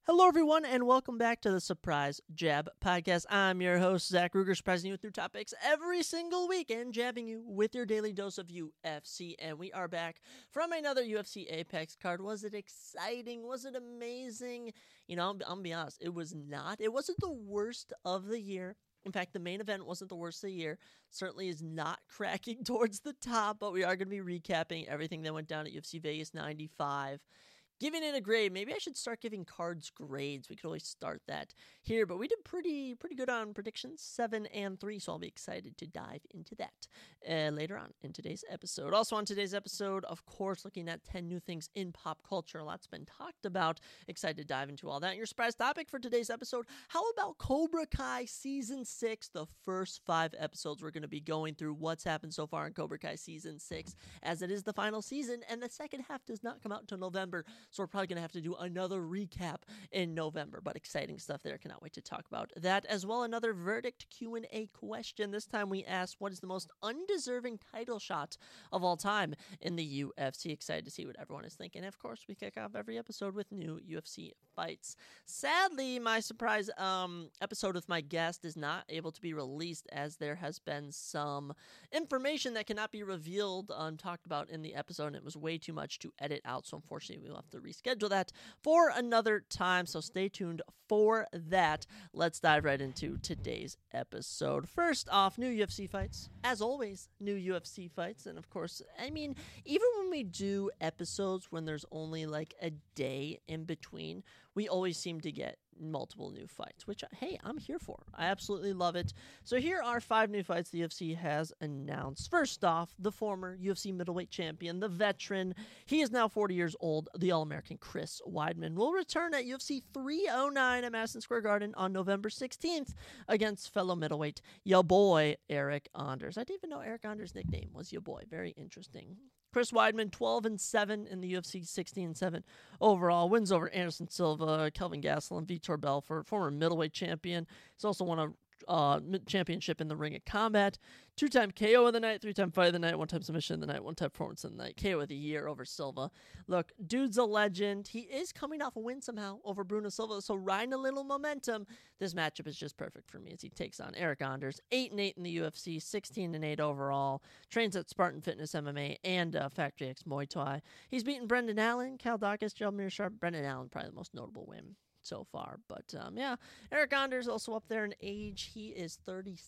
Hello, everyone, and welcome back to the Surprise Jab Podcast. I'm your host, Zach Ruger, surprising you through topics every single week and jabbing you with your daily dose of UFC. And we are back from another UFC Apex card. Was it exciting? Was it amazing? You know, I'm going to be honest, it was not. It wasn't the worst of the year. In fact, the main event wasn't the worst of the year. Certainly is not cracking towards the top, but we are going to be recapping everything that went down at UFC Vegas 95. Giving it a grade. Maybe I should start giving cards grades. We could always start that here, but we did pretty good on predictions, 7 and 3, so I'll be excited to dive into that later on in today's episode. Also on today's episode, of course, looking at 10 new things in pop culture. A lot's been talked about. Excited to dive into all that. And your surprise topic for today's episode, how about Cobra Kai Season 6? The first 5 episodes we're going to be going through what's happened so far in Cobra Kai Season 6, as it is the final season, and the second half does not come out until November. So we're probably going to have to do another recap in November, but exciting stuff there. Cannot wait to talk about that as well. Another verdict Q&A question. This time we asked, what is the most undeserving title shot of all time in the UFC? Excited to see what everyone is thinking. And of course, we kick off every episode with new UFC fights. Sadly, my surprise episode with my guest is not able to be released, as there has been some information that cannot be revealed talked about in the episode, and it was way too much to edit out. So unfortunately, we'll have to reschedule that for another time, so stay tuned for that. Let's dive right into today's episode. First off, new UFC fights. As always, new UFC fights. And of course, I mean, even when we do episodes when there's only like a day in between, we always seem to get multiple new fights, which, hey, I'm here for. I absolutely love it. So here are 5 new fights the UFC has announced. First off, the former UFC middleweight champion, the veteran, he is now 40 years old, the All-American Chris Weidman will return at UFC 309 at Madison Square Garden on November 16th against fellow middleweight, ya boy, Eric Anders. I didn't even know Eric Anders' nickname was ya boy. Very interesting. Chris Weidman, 12-7 in the UFC, 16-7 overall. Wins over Anderson Silva, Kelvin Gastelum, Vitor Belfort, former middleweight champion. He's also won a championship in the Ring of Combat. 2-time KO of the night, 3-time fight of the night, 1-time submission of the night, 1-time performance of the night, KO of the year over Silva. Look, dude's a legend. He is coming off a win somehow over Bruno Silva, so riding a little momentum. This matchup is just perfect for me as he takes on Eric Anders, 8-8 in the UFC, 16-8 overall, trains at Spartan Fitness MMA and Factory X Muay Thai. He's beaten Brendan Allen, Cal Dawkins, Jelmir Sharp. Brendan Allen, probably the most notable win so far, but yeah, Eric Anders also up there in age. He is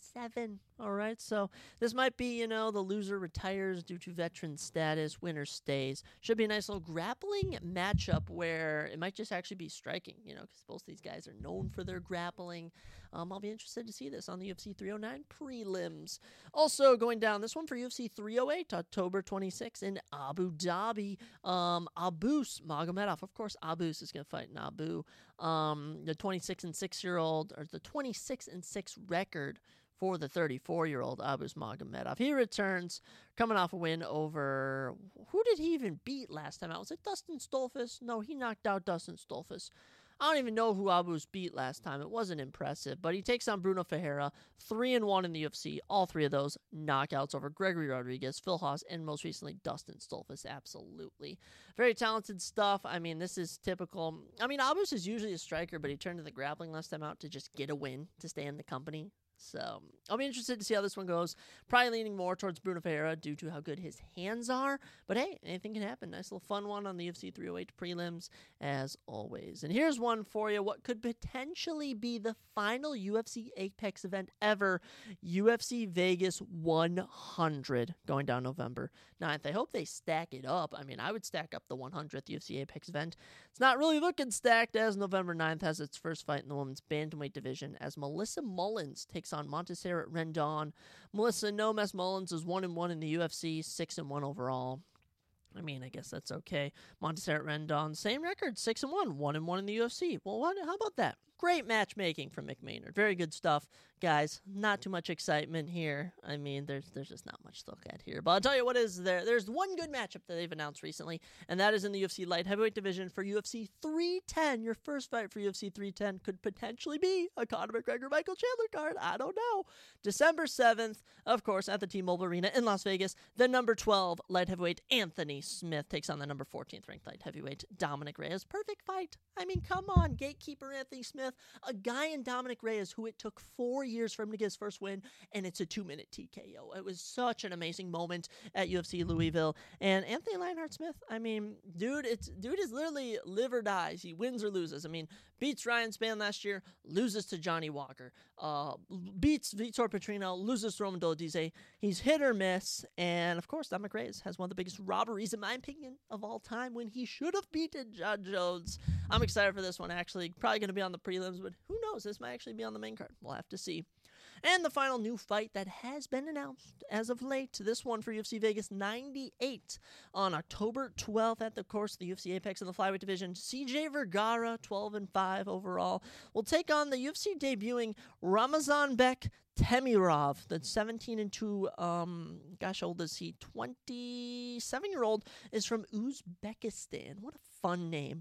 37. All right, so this might be, the loser retires due to veteran status, winner stays. Should be a nice little grappling matchup where it might just actually be striking, because both these guys are known for their grappling. I'll be interested to see this on the UFC 309 prelims. Also going down, this one for UFC 308, October 26 in Abu Dhabi. Abus Magomedov, of course, Abus is going to fight in Abu. The 26-6-year-old, or the 26-6 record for the 34-year-old Abus Magomedov. He returns, coming off a win over, who did he even beat last time out? Was it Dustin Stolfus? No, he knocked out Dustin Stolfus. I don't even know who Abus beat last time. It wasn't impressive, but he takes on Bruno Ferreira, 3-1 in the UFC. All 3 of those knockouts over Gregory Rodriguez, Phil Haas, and most recently Dustin Stolfus. Absolutely. Very talented stuff. I mean, this is typical. I mean, Abus is usually a striker, but he turned to the grappling last time out to just get a win, to stay in the company. So I'll be interested to see how this one goes. Probably leaning more towards Bruno Ferreira due to how good his hands are. But hey, anything can happen. Nice little fun one on the UFC 308 prelims, as always. And here's one for you. What could potentially be the final UFC Apex event ever. UFC Vegas 100 going down November 9th. I hope they stack it up. I mean, I would stack up the 100th UFC Apex event. It's not really looking stacked, as November 9th has its first fight in the women's bantamweight division as Melissa Mullins takes on Montserrat Rendon. Melissa No Mess Mullins is 1-1 in the UFC, 6-1 overall. I mean, I guess that's okay. Montserrat Rendon, same record, 6-1, 1-1 in the UFC. Well, how about that? Great matchmaking from Mick Maynard. Very good stuff, guys. Not too much excitement here. I mean, there's just not much to look at here. But I'll tell you what is there. There's one good matchup that they've announced recently, and that is in the UFC light heavyweight division for UFC 310. Your first fight for UFC 310 could potentially be a Conor McGregor-Michael Chandler card. I don't know. December 7th, of course, at the T-Mobile Arena in Las Vegas, the number 12 light heavyweight Anthony Smith takes on the number 14th ranked light heavyweight Dominic Reyes. Perfect fight. I mean, come on, gatekeeper Anthony Smith, a guy in Dominic Reyes who it took 4 years for him to get his first win, and it's a 2-minute TKO. It was such an amazing moment at UFC Louisville. And Anthony Lionheart Smith, I mean, dude is literally live or dies. He wins or loses. I mean, beats Ryan Spann last year, loses to Johnny Walker, beats Vitor Petrino, loses to Roman Dolidze. He's hit or miss, and of course, Dominic Reyes has one of the biggest robberies, in my opinion, of all time when he should have beaten John Jones. I'm excited for this one, actually. Probably going to be on the prelims, but who knows? This might actually be on the main card. We'll have to see. And the final new fight that has been announced as of late, this one for UFC Vegas 98 on October 12th at the course of the UFC Apex in the flyweight division. CJ Vergara, 12-5 overall, will take on the UFC debuting Ramazanbek Temirov, the 17-2, gosh, how old is he? 27-year-old, is from Uzbekistan. What a fun name.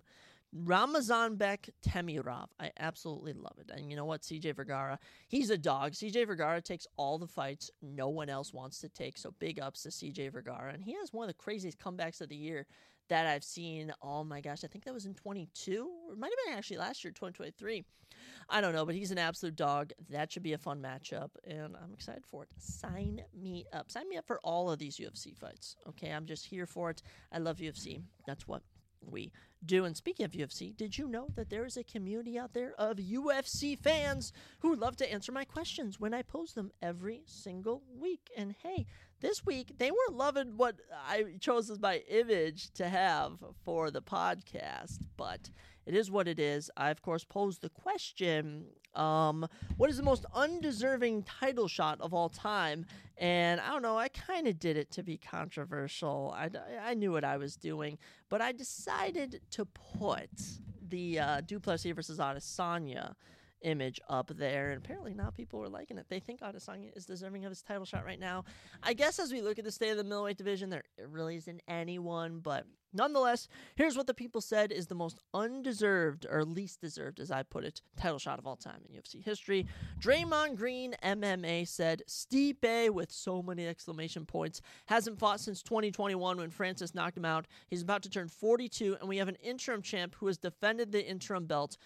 Ramazanbek Temirov. I absolutely love it. And you know what? CJ Vergara, he's a dog. CJ Vergara takes all the fights no one else wants to take. So big ups to CJ Vergara. And he has one of the craziest comebacks of the year that I've seen. Oh my gosh, I think that was in 22. Or it might have been actually last year, 2023. I don't know, but he's an absolute dog. That should be a fun matchup, and I'm excited for it. Sign me up. Sign me up for all of these UFC fights. Okay, I'm just here for it. I love UFC. That's what we do. And speaking of UFC, did you know that there is a community out there of UFC fans who love to answer my questions when I pose them every single week? And hey, this week they weren't loving what I chose as my image to have for the podcast, but it is what it is. I, of course, posed the question, what is the most undeserving title shot of all time? And I don't know, I kind of did it to be controversial. I knew what I was doing, but I decided to put the Duplessis versus Adesanya image up there, and apparently now people are liking it. They think Adesanya is deserving of his title shot right now. I guess as we look at the state of the middleweight division, there really isn't anyone, but nonetheless, here's what the people said is the most undeserved, or least deserved, as I put it, title shot of all time in UFC history. Draymond Green MMA said, Stipe, with so many exclamation points, hasn't fought since 2021 when Francis knocked him out. He's about to turn 42, and we have an interim champ who has defended the interim belt.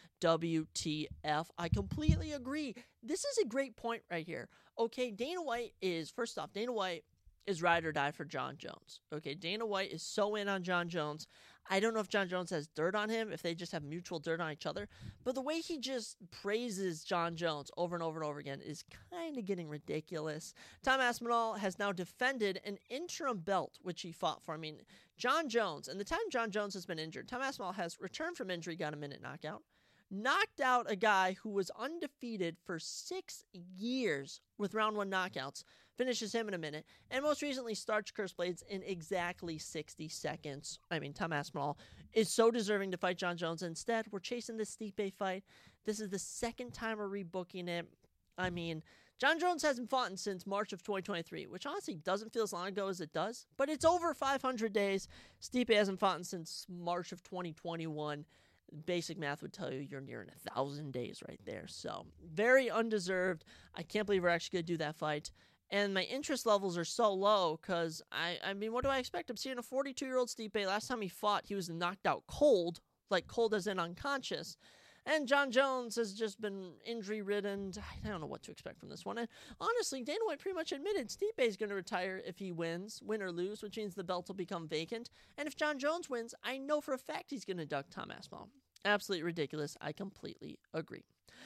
WTF. I completely agree. This is a great point right here. Okay, Dana White is, first off, Dana White is ride or die for John Jones. Okay, Dana White is so in on John Jones. I don't know if John Jones has dirt on him, if they just have mutual dirt on each other, but the way he just praises John Jones over and over and over again is kind of getting ridiculous. Tom Aspinall has now defended an interim belt, which he fought for. I mean, John Jones, and the time John Jones has been injured, Tom Aspinall has returned from injury, got a minute knockout, knocked out a guy who was undefeated for 6 years with round 1 knockouts, finishes him in a minute, and most recently starched Curse Blades in exactly 60 seconds. I mean, Tom Aspinall is so deserving to fight John Jones. Instead, we're chasing this Stipe fight. This is the second time we're rebooking it. I mean, John Jones hasn't fought since March of 2023, which honestly doesn't feel as long ago as it does, but it's over 500 days. Stipe hasn't fought since March of 2021. Basic math would tell you you're nearing 1,000 days right there. So very undeserved. I can't believe we're actually going to do that fight. And my interest levels are so low because, I mean, what do I expect? I'm seeing a 42-year-old Stipe. Last time he fought, he was knocked out cold, like cold as in unconscious. And John Jones has just been injury-ridden. I don't know what to expect from this one. And honestly, Dana White pretty much admitted Stipe is going to retire if he wins, win or lose, which means the belt will become vacant. And if John Jones wins, I know for a fact he's going to duck Tom Aspinall. Absolutely ridiculous. I completely agree.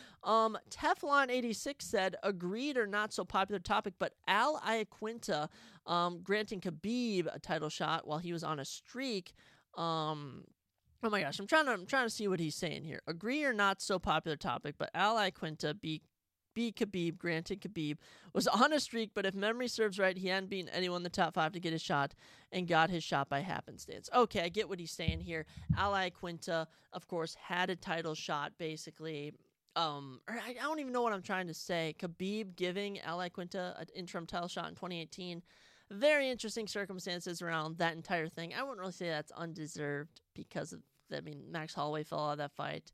Teflon86 said, agreed or not so popular topic, but Al Iaquinta granting Khabib a title shot while he was on a streak. Oh my gosh, I'm trying to see what he's saying here. Agree or not so popular topic, but Al Iaquinta beat Khabib, granted Khabib was on a streak, but if memory serves right, he hadn't beaten anyone in the top 5 to get his shot and got his shot by happenstance. Okay, I get what he's saying here. Al Iaquinta, of course, had a title shot, basically. or I don't even know what I'm trying to say. Khabib giving Al Iaquinta an interim title shot in 2018. Very interesting circumstances around that entire thing. I wouldn't really say that's undeserved because of, Max Holloway fell out of that fight.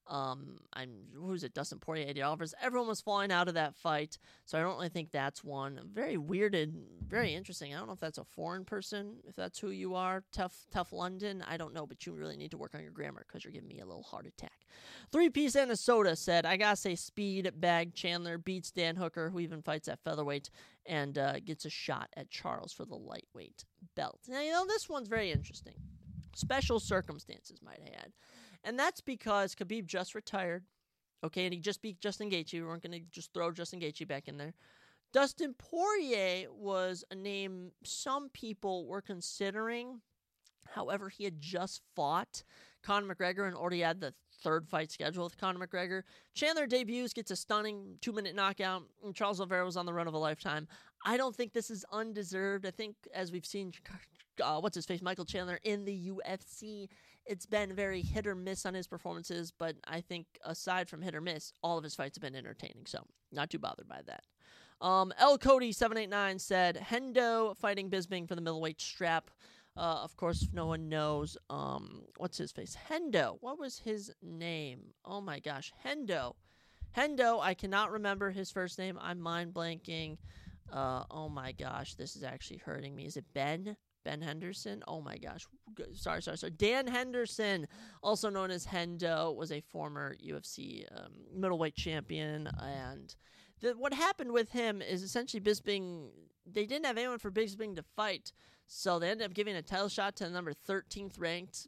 Who's it? Dustin Poirier, Eddie Alvarez. Everyone was falling out of that fight, so I don't really think that's one. Very weirded, very interesting. I don't know if that's a foreign person, if that's who you are. Tough London. I don't know, but you really need to work on your grammar because you're giving me a little heart attack. 3-piece Minnesota said, I gotta say, Speed Bag Chandler beats Dan Hooker, who even fights at featherweight, and gets a shot at Charles for the lightweight belt. Now, this one's very interesting. Special circumstances, might I add. And that's because Khabib just retired, okay, and he just beat Justin Gaethje. We weren't going to just throw Justin Gaethje back in there. Dustin Poirier was a name some people were considering. However, he had just fought Conor McGregor and already had the third fight scheduled with Conor McGregor. Chandler debuts, gets a stunning 2-minute knockout, and Charles Oliveira was on the run of a lifetime. I don't think this is undeserved. I think, as we've seen, Michael Chandler in the UFC, it's been very hit or miss on his performances, but I think aside from hit or miss, all of his fights have been entertaining, so not too bothered by that. L. Cody 789 said, Hendo fighting Bisping for the middleweight strap. Of course, no one knows, what's his face? Hendo. What was his name? Oh my gosh. Hendo, I cannot remember his first name. I'm mind blanking. Oh my gosh, this is actually hurting me. Is it Ben Henderson? Oh my gosh. Sorry. Dan Henderson, also known as Hendo, was a former UFC middleweight champion. And what happened with him is essentially Bisping, they didn't have anyone for Bisping to fight. So they ended up giving a title shot to the number 13th ranked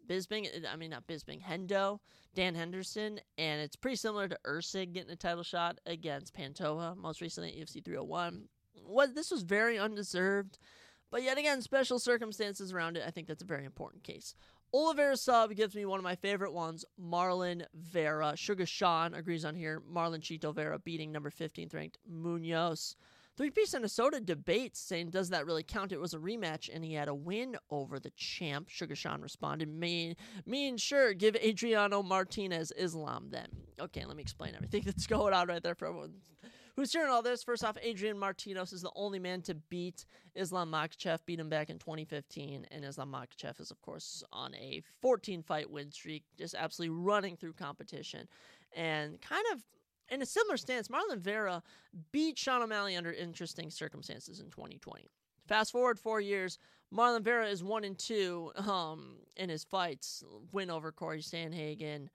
Hendo, Dan Henderson. And it's pretty similar to Usyk getting a title shot against Pantoja, most recently at UFC 301. This was very undeserved. But yet again, special circumstances around it. I think that's a very important case. Oliveira sub gives me one of my favorite ones, Marlon Vera. Sugar Sean agrees on here. Marlon Chito Vera beating number 15th ranked Munoz. 3-piece Minnesota debates saying, does that really count? It was a rematch, and he had a win over the champ. Sugar Sean responded, sure, give Adriano Martinez Islam then. Okay, let me explain everything that's going on right there for everyone who's hearing all this. First off, Adrian Martinez is the only man to beat Islam Makhachev, beat him back in 2015, and Islam Makhachev is, of course, on a 14-fight win streak, just absolutely running through competition. And kind of in a similar stance, Marlon Vera beat Sean O'Malley under interesting circumstances in 2020. Fast forward 4 years, Marlon Vera is 1-2 in his fights. Win over Corey Sandhagen.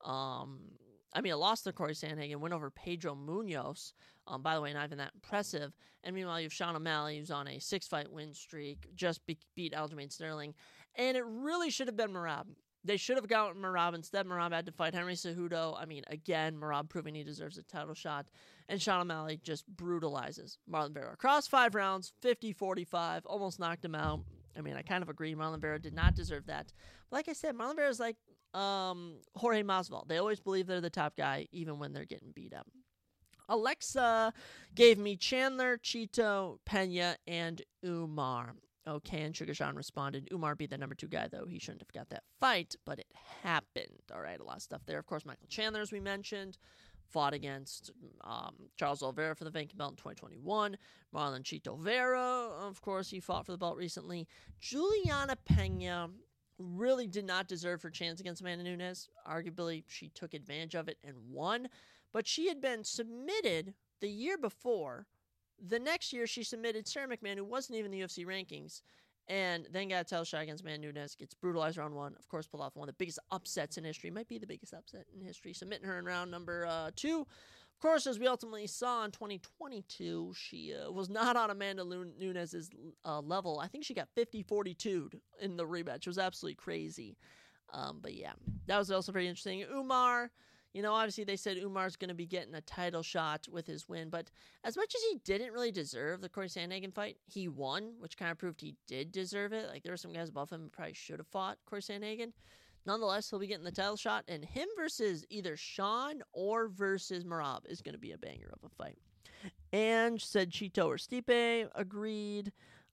A loss to Corey Sandhagen, win over Pedro Munoz. By the way, not even that impressive. And meanwhile, you have Sean O'Malley, who's on a 6-fight win streak, just beat Aljamain Sterling. And it really should have been Merab. They should have gotten Merab. Instead, Merab had to fight Henry Cejudo. Again, Merab proving he deserves a title shot. And Sean O'Malley just brutalizes Marlon Vera. Across 5 rounds, 50-45, almost knocked him out. I kind of agree. Marlon Vera did not deserve that. But like I said, Marlon Vera is like Jorge Masvidal. They always believe they're the top guy, even when they're getting beat up. Alexa gave me Chandler, Chito, Pena, and Umar. Okay, and Sugar Sean responded, Umar beat the number 2 guy, though. He shouldn't have got that fight, but it happened. All right, a lot of stuff there. Of course, Michael Chandler, as we mentioned, fought against Charles Oliveira for the vacant belt in 2021. Marlon Chito Vera, of course, he fought for the belt recently. Juliana Pena really did not deserve her chance against Amanda Nunes. Arguably, she took advantage of it and won, but she had been submitted the year before. The next year, she submitted Sarah McMahon, who wasn't even in the UFC rankings, and then got a title shot against Amanda Nunes, gets brutalized round 1. Of course, pulled off one of the biggest upsets in history. Might be the biggest upset in history, submitting her in round number 2. Of course, as we ultimately saw in 2022, she was not on Amanda Nunes' level. I think she got 50-42'd in the rematch. It was absolutely crazy. But yeah, that was also very interesting. Umar, obviously they said Umar's going to be getting a title shot with his win, but as much as he didn't really deserve the Corey Sandhagen fight, he won, which kind of proved he did deserve it. Like, there were some guys above him who probably should have fought Corey Sandhagen. Nonetheless, he'll be getting the title shot, and him versus either Sean or versus Merab is going to be a banger of a fight. And said Chito or Stipe, agreed.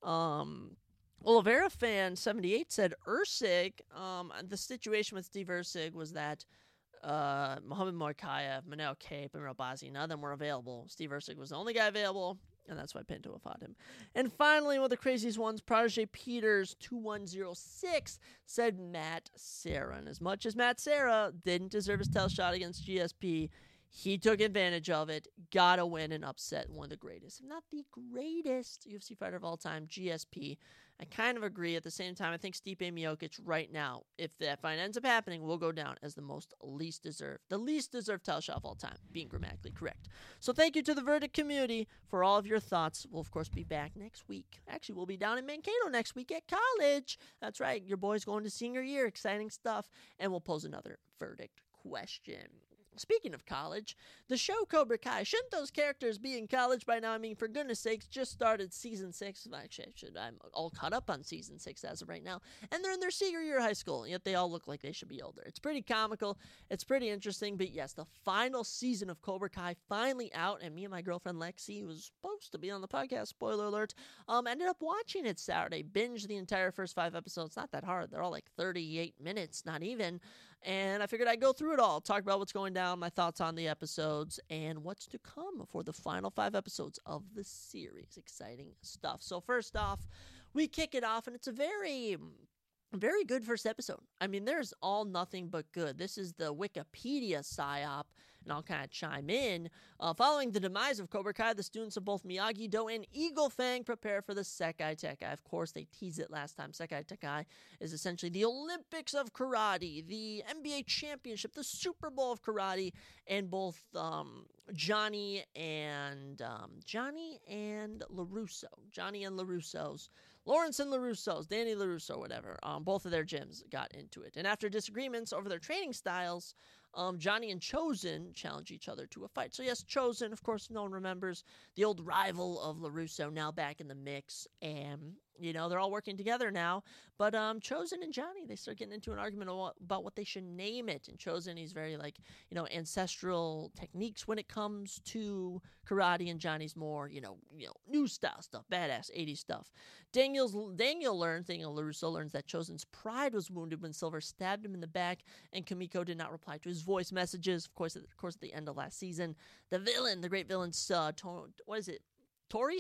Oliveira fan 78 said Usyk. The situation with Steve Usyk was that Muhammad Moikaev, Manel Cape, and Robazi. None of them were available. Steve Erceg was the only guy available, and that's why Pinto fought him. And finally, one of the craziest ones, Protege Peters 2106 said Matt Serra. And as much as Matt Serra didn't deserve his tail shot against GSP, he took advantage of it, got a win, and upset one of the greatest, if not the greatest UFC fighter of all time, GSP. I kind of agree. At the same time, I think Stipe Miocic right now, if that fight ends up happening, will go down as the least deserved title shot of all time, being grammatically correct. So thank you to the Verdict community for all of your thoughts. We'll, of course, be back next week. Actually, we'll be down in Mankato next week at college. That's right. Your boy's going to senior year. Exciting stuff. And we'll pose another Verdict question. Speaking of college, the show Cobra Kai, shouldn't those characters be in college by now? I mean, for goodness sakes, just started season 6. Actually, I'm all caught up on season 6 as of right now. And they're in their senior year of high school, yet they all look like they should be older. It's pretty comical. It's pretty interesting. But yes, the final season of Cobra Kai finally out. And me and my girlfriend Lexi, who was supposed to be on the podcast, spoiler alert, ended up watching it Saturday. Binged the entire first 5 episodes. Not that hard. They're all like 38 minutes, not even. And I figured I'd go through it all, talk about what's going down, my thoughts on the episodes, and what's to come for the final 5 episodes of the series. Exciting stuff. So first off, we kick it off, and it's a very good first episode. I mean, there's all nothing but good. This is the Wikipedia psyop, and I'll kind of chime in. Following the demise of Cobra Kai, the students of both Miyagi-Do and Eagle Fang prepare for the Sekai Tekkai. Of course, they teased it last time. Sekai Tekkai is essentially the Olympics of karate, the NBA championship, the Super Bowl of karate, and both Johnny and LaRusso. Johnny and LaRusso's. Lawrence and LaRusso's, Danny LaRusso, whatever, both of their gyms got into it. And after disagreements over their training styles, Johnny and Chosen challenge each other to a fight. So yes, Chosen, of course, no one remembers, the old rival of LaRusso, now back in the mix. And, you know, they're all working together now. But Chosen and Johnny, they start getting into an argument about what they should name it. And Chosen, he's very, like, you know, ancestral techniques when it comes to karate. And Johnny's more, you know, new style stuff, badass 80s stuff. Daniel LaRusso learns that Chosen's pride was wounded when Silver stabbed him in the back, and Kamiko did not reply to his voice messages. Of course, at the end of last season, the villain, the great villain, Terry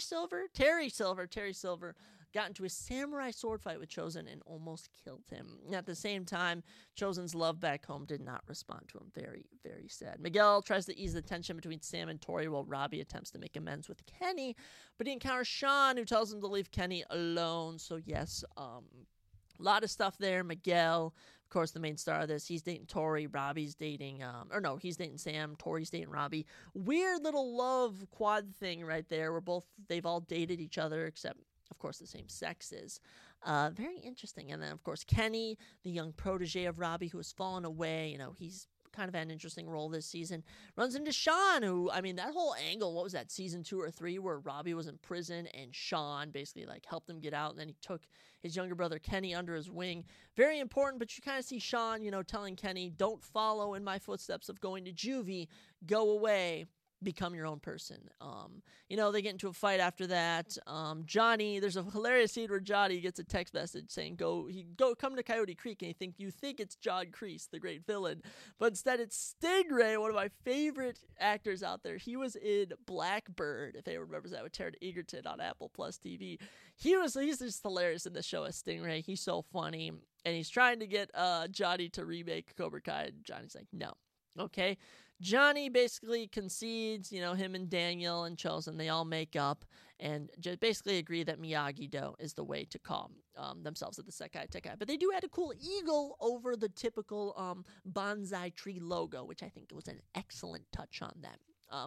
Silver, got into a samurai sword fight with Chosen and almost killed him. At the same time, Chosen's love back home did not respond to him. Very, very sad. Miguel tries to ease the tension between Sam and Tori while Robbie attempts to make amends with Kenny, but he encounters Sean, who tells him to leave Kenny alone. So yes, a lot of stuff there. Miguel, of course, the main star of this, he's dating Tori. Robbie's dating, he's dating Sam. Tori's dating Robbie. Weird little love quad thing right there where they've all dated each other except, of course, the same sexes. Very interesting. And then, of course, Kenny, the young protege of Robbie who has fallen away. You know, he's kind of had an interesting role this season. Runs into Sean, who, I mean, that whole angle, what was that, season 2 or 3, where Robbie was in prison and Sean basically, like, helped him get out, and then he took his younger brother Kenny under his wing. Very important, but you kind of see Sean, you know, telling Kenny, don't follow in my footsteps of going to juvie, go away, become your own person. You know, they get into a fight after that. Johnny, there's a hilarious scene where Johnny gets a text message saying, come to Coyote Creek, and you think it's John Kreese, the great villain, but instead it's Stingray, one of my favorite actors out there. He was in Blackbird, if anyone remembers that, with Taron Egerton on Apple Plus TV. He's just hilarious in the show as Stingray. He's so funny, and he's trying to get Johnny to remake Cobra Kai, and Johnny's like, no. Okay, Johnny basically concedes, you know, him and Daniel and Chosen, they all make up and just basically agree that Miyagi-Do is the way to call themselves at the Sekai Tekkai. But they do add a cool eagle over the typical bonsai tree logo, which I think was an excellent touch on that.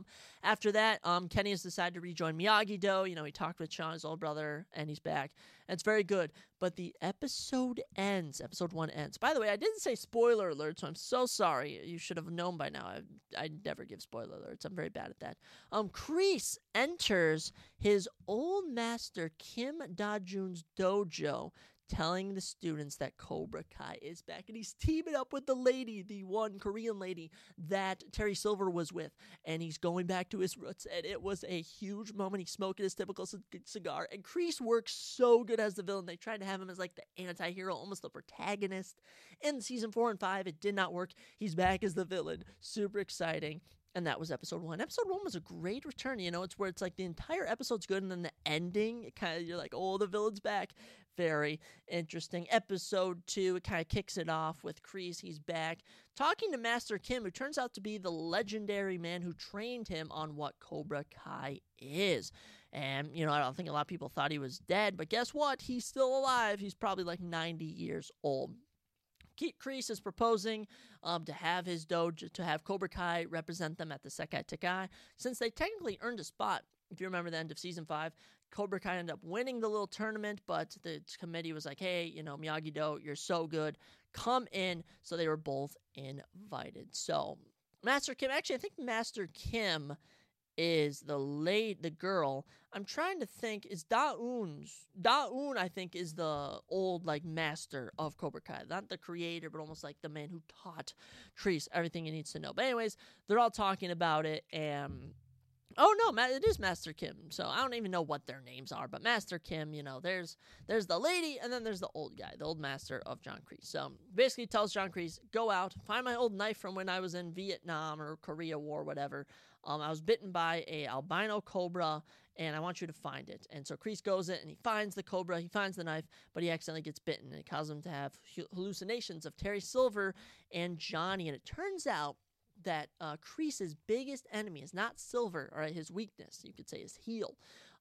After that, Kenny has decided to rejoin Miyagi-Do. You know, he talked with Sean, his old brother, and he's back. And it's very good. But the episode ends. Episode 1 ends. By the way, I didn't say spoiler alert, so I'm so sorry. You should have known by now. I never give spoiler alerts. I'm very bad at that. Kreese enters his old master Kim Da-jun's dojo, telling the students that Cobra Kai is back. And he's teaming up with the lady, the one Korean lady that Terry Silver was with. And he's going back to his roots. And it was a huge moment. He's smoking his typical cigar. And Kreese works so good as the villain. They tried to have him as like the anti-hero, almost the protagonist. In season 4 and 5, it did not work. He's back as the villain. Super exciting. And that was episode 1. Episode 1 was a great return. You know, it's where it's like the entire episode's good, and then the ending, it kind of, you're like, oh, the villain's back. Very interesting. Episode 2, it kind of kicks it off with Kreese. He's back talking to Master Kim, who turns out to be the legendary man who trained him on what Cobra Kai is. And, you know, I don't think a lot of people thought he was dead, but guess what? He's still alive. He's probably like 90 years old. Kreese is proposing to have his dojo, to have Cobra Kai represent them at the Sekai Tekai. Since they technically earned a spot, if you remember the end of season 5, Cobra Kai ended up winning the little tournament, but the committee was like, hey, you know, Miyagi-Do, you're so good, come in. So they were both invited. So Master Kim, actually, I think Master Kim is the girl. I'm trying to think, is Da-Un, I think, is the old, like, master of Cobra Kai. Not the creator, but almost like the man who taught Kreese everything he needs to know. But anyways, they're all talking about it, and oh, no, it is Master Kim. So I don't even know what their names are, but Master Kim, you know, there's the lady, and then there's the old guy, the old master of John Kreese. So basically tells John Kreese, go out, find my old knife from when I was in Vietnam or Korea War, whatever. I was bitten by a albino cobra, and I want you to find it. And so Kreese goes in, and he finds the cobra, he finds the knife, but he accidentally gets bitten, and it causes him to have hallucinations of Terry Silver and Johnny. And it turns out that Kreese's biggest enemy is not Silver, or his weakness, you could say his heel.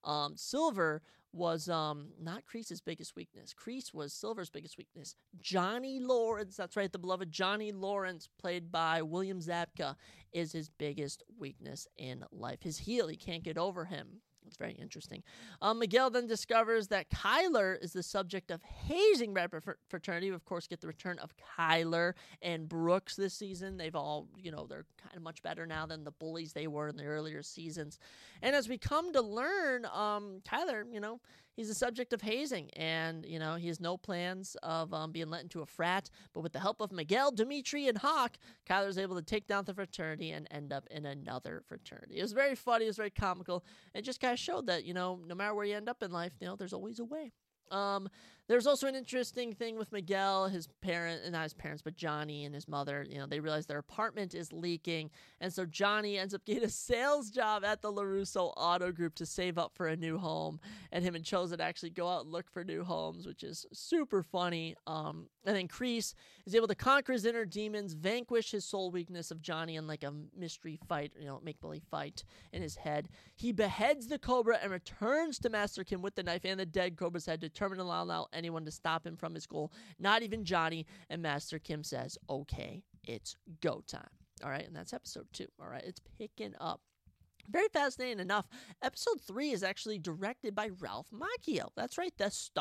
Silver was not Kreese's biggest weakness. Kreese was Silver's biggest weakness. Johnny Lawrence, that's right, the beloved Johnny Lawrence, played by William Zabka, is his biggest weakness in life. His heel, he can't get over him. It's very interesting. Miguel then discovers that Kyler is the subject of hazing by fraternity. We, of course, get the return of Kyler and Brooks this season. They've all, you know, they're kind of much better now than the bullies they were in the earlier seasons. And as we come to learn, Kyler, you know, he's the subject of hazing. And, you know, he has no plans of being let into a frat. But with the help of Miguel, Dimitri, and Hawk, Kyler is able to take down the fraternity and end up in another fraternity. It was very funny. It was very comical. It just kind of showed that, you know, no matter where you end up in life, you know, there's always a way. There's also an interesting thing with Miguel, his parent, not his parents, but Johnny and his mother. You know, they realize their apartment is leaking, and so Johnny ends up getting a sales job at the LaRusso Auto Group to save up for a new home, and him and Chosen actually go out and look for new homes, which is super funny. And then Kreese is able to conquer his inner demons, vanquish his soul weakness of Johnny in like a mystery fight, you know, make-believe fight in his head. He beheads the Cobra and returns to Master Kim with the knife and the dead Cobra's head, determined to allow anyone to stop him from his goal, not even Johnny. And Master Kim says, okay, it's go time. All right, and that's episode 2. All right, it's picking up. Very fascinating enough. Episode 3 is actually directed by Ralph Macchio. That's right,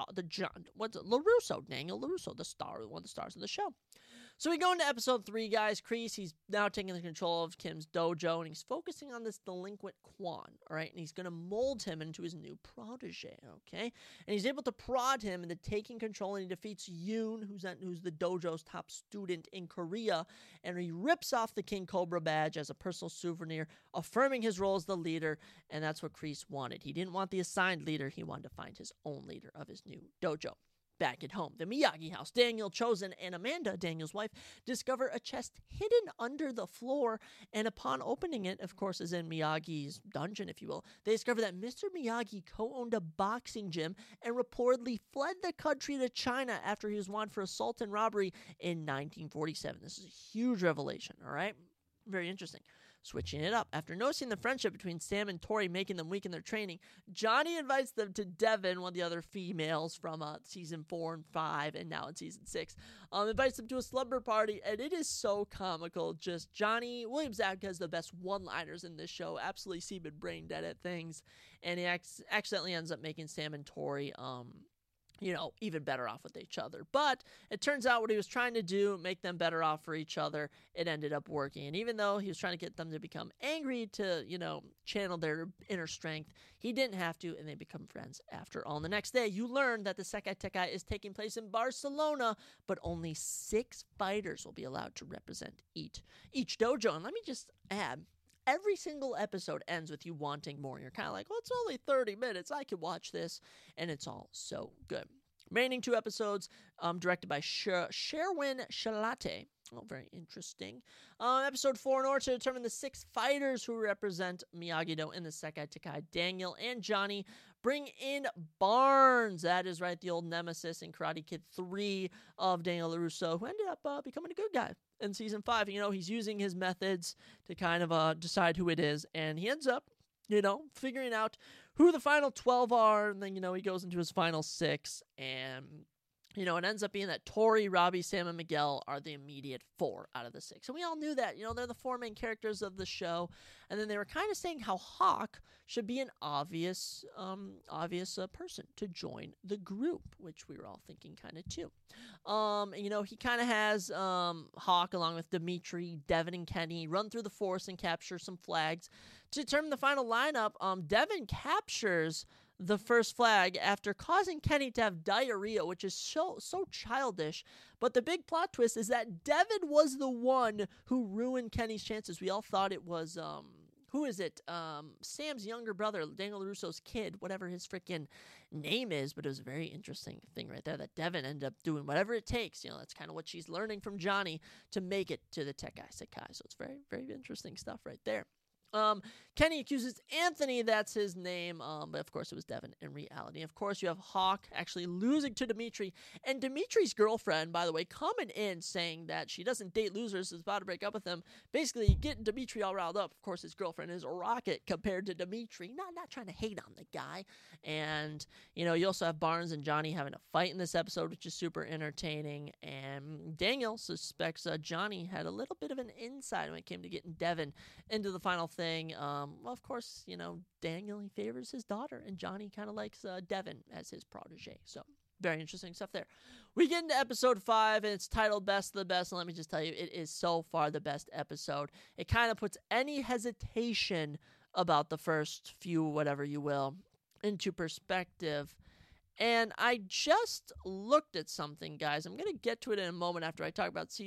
LaRusso, Daniel LaRusso, the star, one of the stars of the show. So we go into episode 3, guys. Kreese, he's now taking the control of Kim's dojo, and he's focusing on this delinquent Quan, all right? And he's going to mold him into his new protege, okay? And he's able to prod him into taking control, and he defeats Yoon, who's the dojo's top student in Korea, and he rips off the King Cobra badge as a personal souvenir, affirming his role as the leader, and that's what Kreese wanted. He didn't want the assigned leader. He wanted to find his own leader of his new dojo. Back at home, the Miyagi house, Daniel, Chosen, and Amanda, Daniel's wife, discover a chest hidden under the floor, and upon opening it, of course, as in Miyagi's dungeon, if you will, they discover that Mr. Miyagi co-owned a boxing gym and reportedly fled the country to China after he was wanted for assault and robbery in 1947. This is a huge revelation, all right? Very interesting. Switching it up. After noticing the friendship between Sam and Tori making them weak in their training, Johnny invites them to Devon, one of the other females from season 4 and 5, and now in season 6. Invites them to a slumber party, and it is so comical. Just Johnny, William Zabka has the best one-liners in this show, absolutely seeming brain dead at things, and he accidentally ends up making Sam and Tori even better off with each other. But it turns out what he was trying to do, make them better off for each other, it ended up working. And even though he was trying to get them to become angry to, channel their inner strength, he didn't have to, and they become friends after all. And the next day, you learn that the Sekai Tekai is taking place in Barcelona, but only 6 fighters will be allowed to represent each dojo. And let me just add, every single episode ends with you wanting more. You're kind of like, well, it's only 30 minutes. I could watch this. And it's all so good. Remaining 2 episodes, directed by Sherwin Shalate. Oh, very interesting. Episode 4, in order to determine the 6 fighters who represent Miyagi-Do in the Sekai Tekai, Daniel and Johnny bring in Barnes. That is right, the old nemesis in Karate Kid 3 of Daniel LaRusso, who ended up becoming a good guy in season 5. He's using his methods to kind of decide who it is, and he ends up, figuring out who the final 12 are, and then, he goes into his final 6, and it ends up being that Tori, Robbie, Sam, and Miguel are the immediate 4 out of the 6. And we all knew that. They're the 4 main characters of the show. And then they were kind of saying how Hawk should be an obvious person to join the group, which we were all thinking kind of too. He kind of has Hawk along with Dimitri, Devin, and Kenny run through the forest and capture some flags. To determine the final lineup, Devin captures the first flag after causing Kenny to have diarrhea, which is so childish. But the big plot twist is that Devin was the one who ruined Kenny's chances. We all thought it was, Sam's younger brother, Daniel LaRusso's kid, whatever his freaking name is. But it was a very interesting thing right there that Devin ended up doing whatever it takes. That's kind of what she's learning from Johnny to make it to the Tekai Sekai. So it's very, very interesting stuff right there. Kenny accuses Anthony, that's his name, but of course it was Devin in reality. Of course, you have Hawk actually losing to Dimitri, and Dimitri's girlfriend, by the way, coming in saying that she doesn't date losers, is about to break up with him, basically getting Dimitri all riled up. Of course, his girlfriend is a rocket compared to Dimitri, not trying to hate on the guy. And, you also have Barnes and Johnny having a fight in this episode, which is super entertaining, and Daniel suspects Johnny had a little bit of an inside when it came to getting Devin into the final thing. Well, of course, Daniel, he favors his daughter, and Johnny kind of likes Devin as his protege. So, very interesting stuff there. We get into episode 5, and it's titled Best of the Best, and let me just tell you, it is so far the best episode. It kind of puts any hesitation about the first few, whatever you will, into perspective. And I just looked at something, guys. I'm going to get to it in a moment after I talk about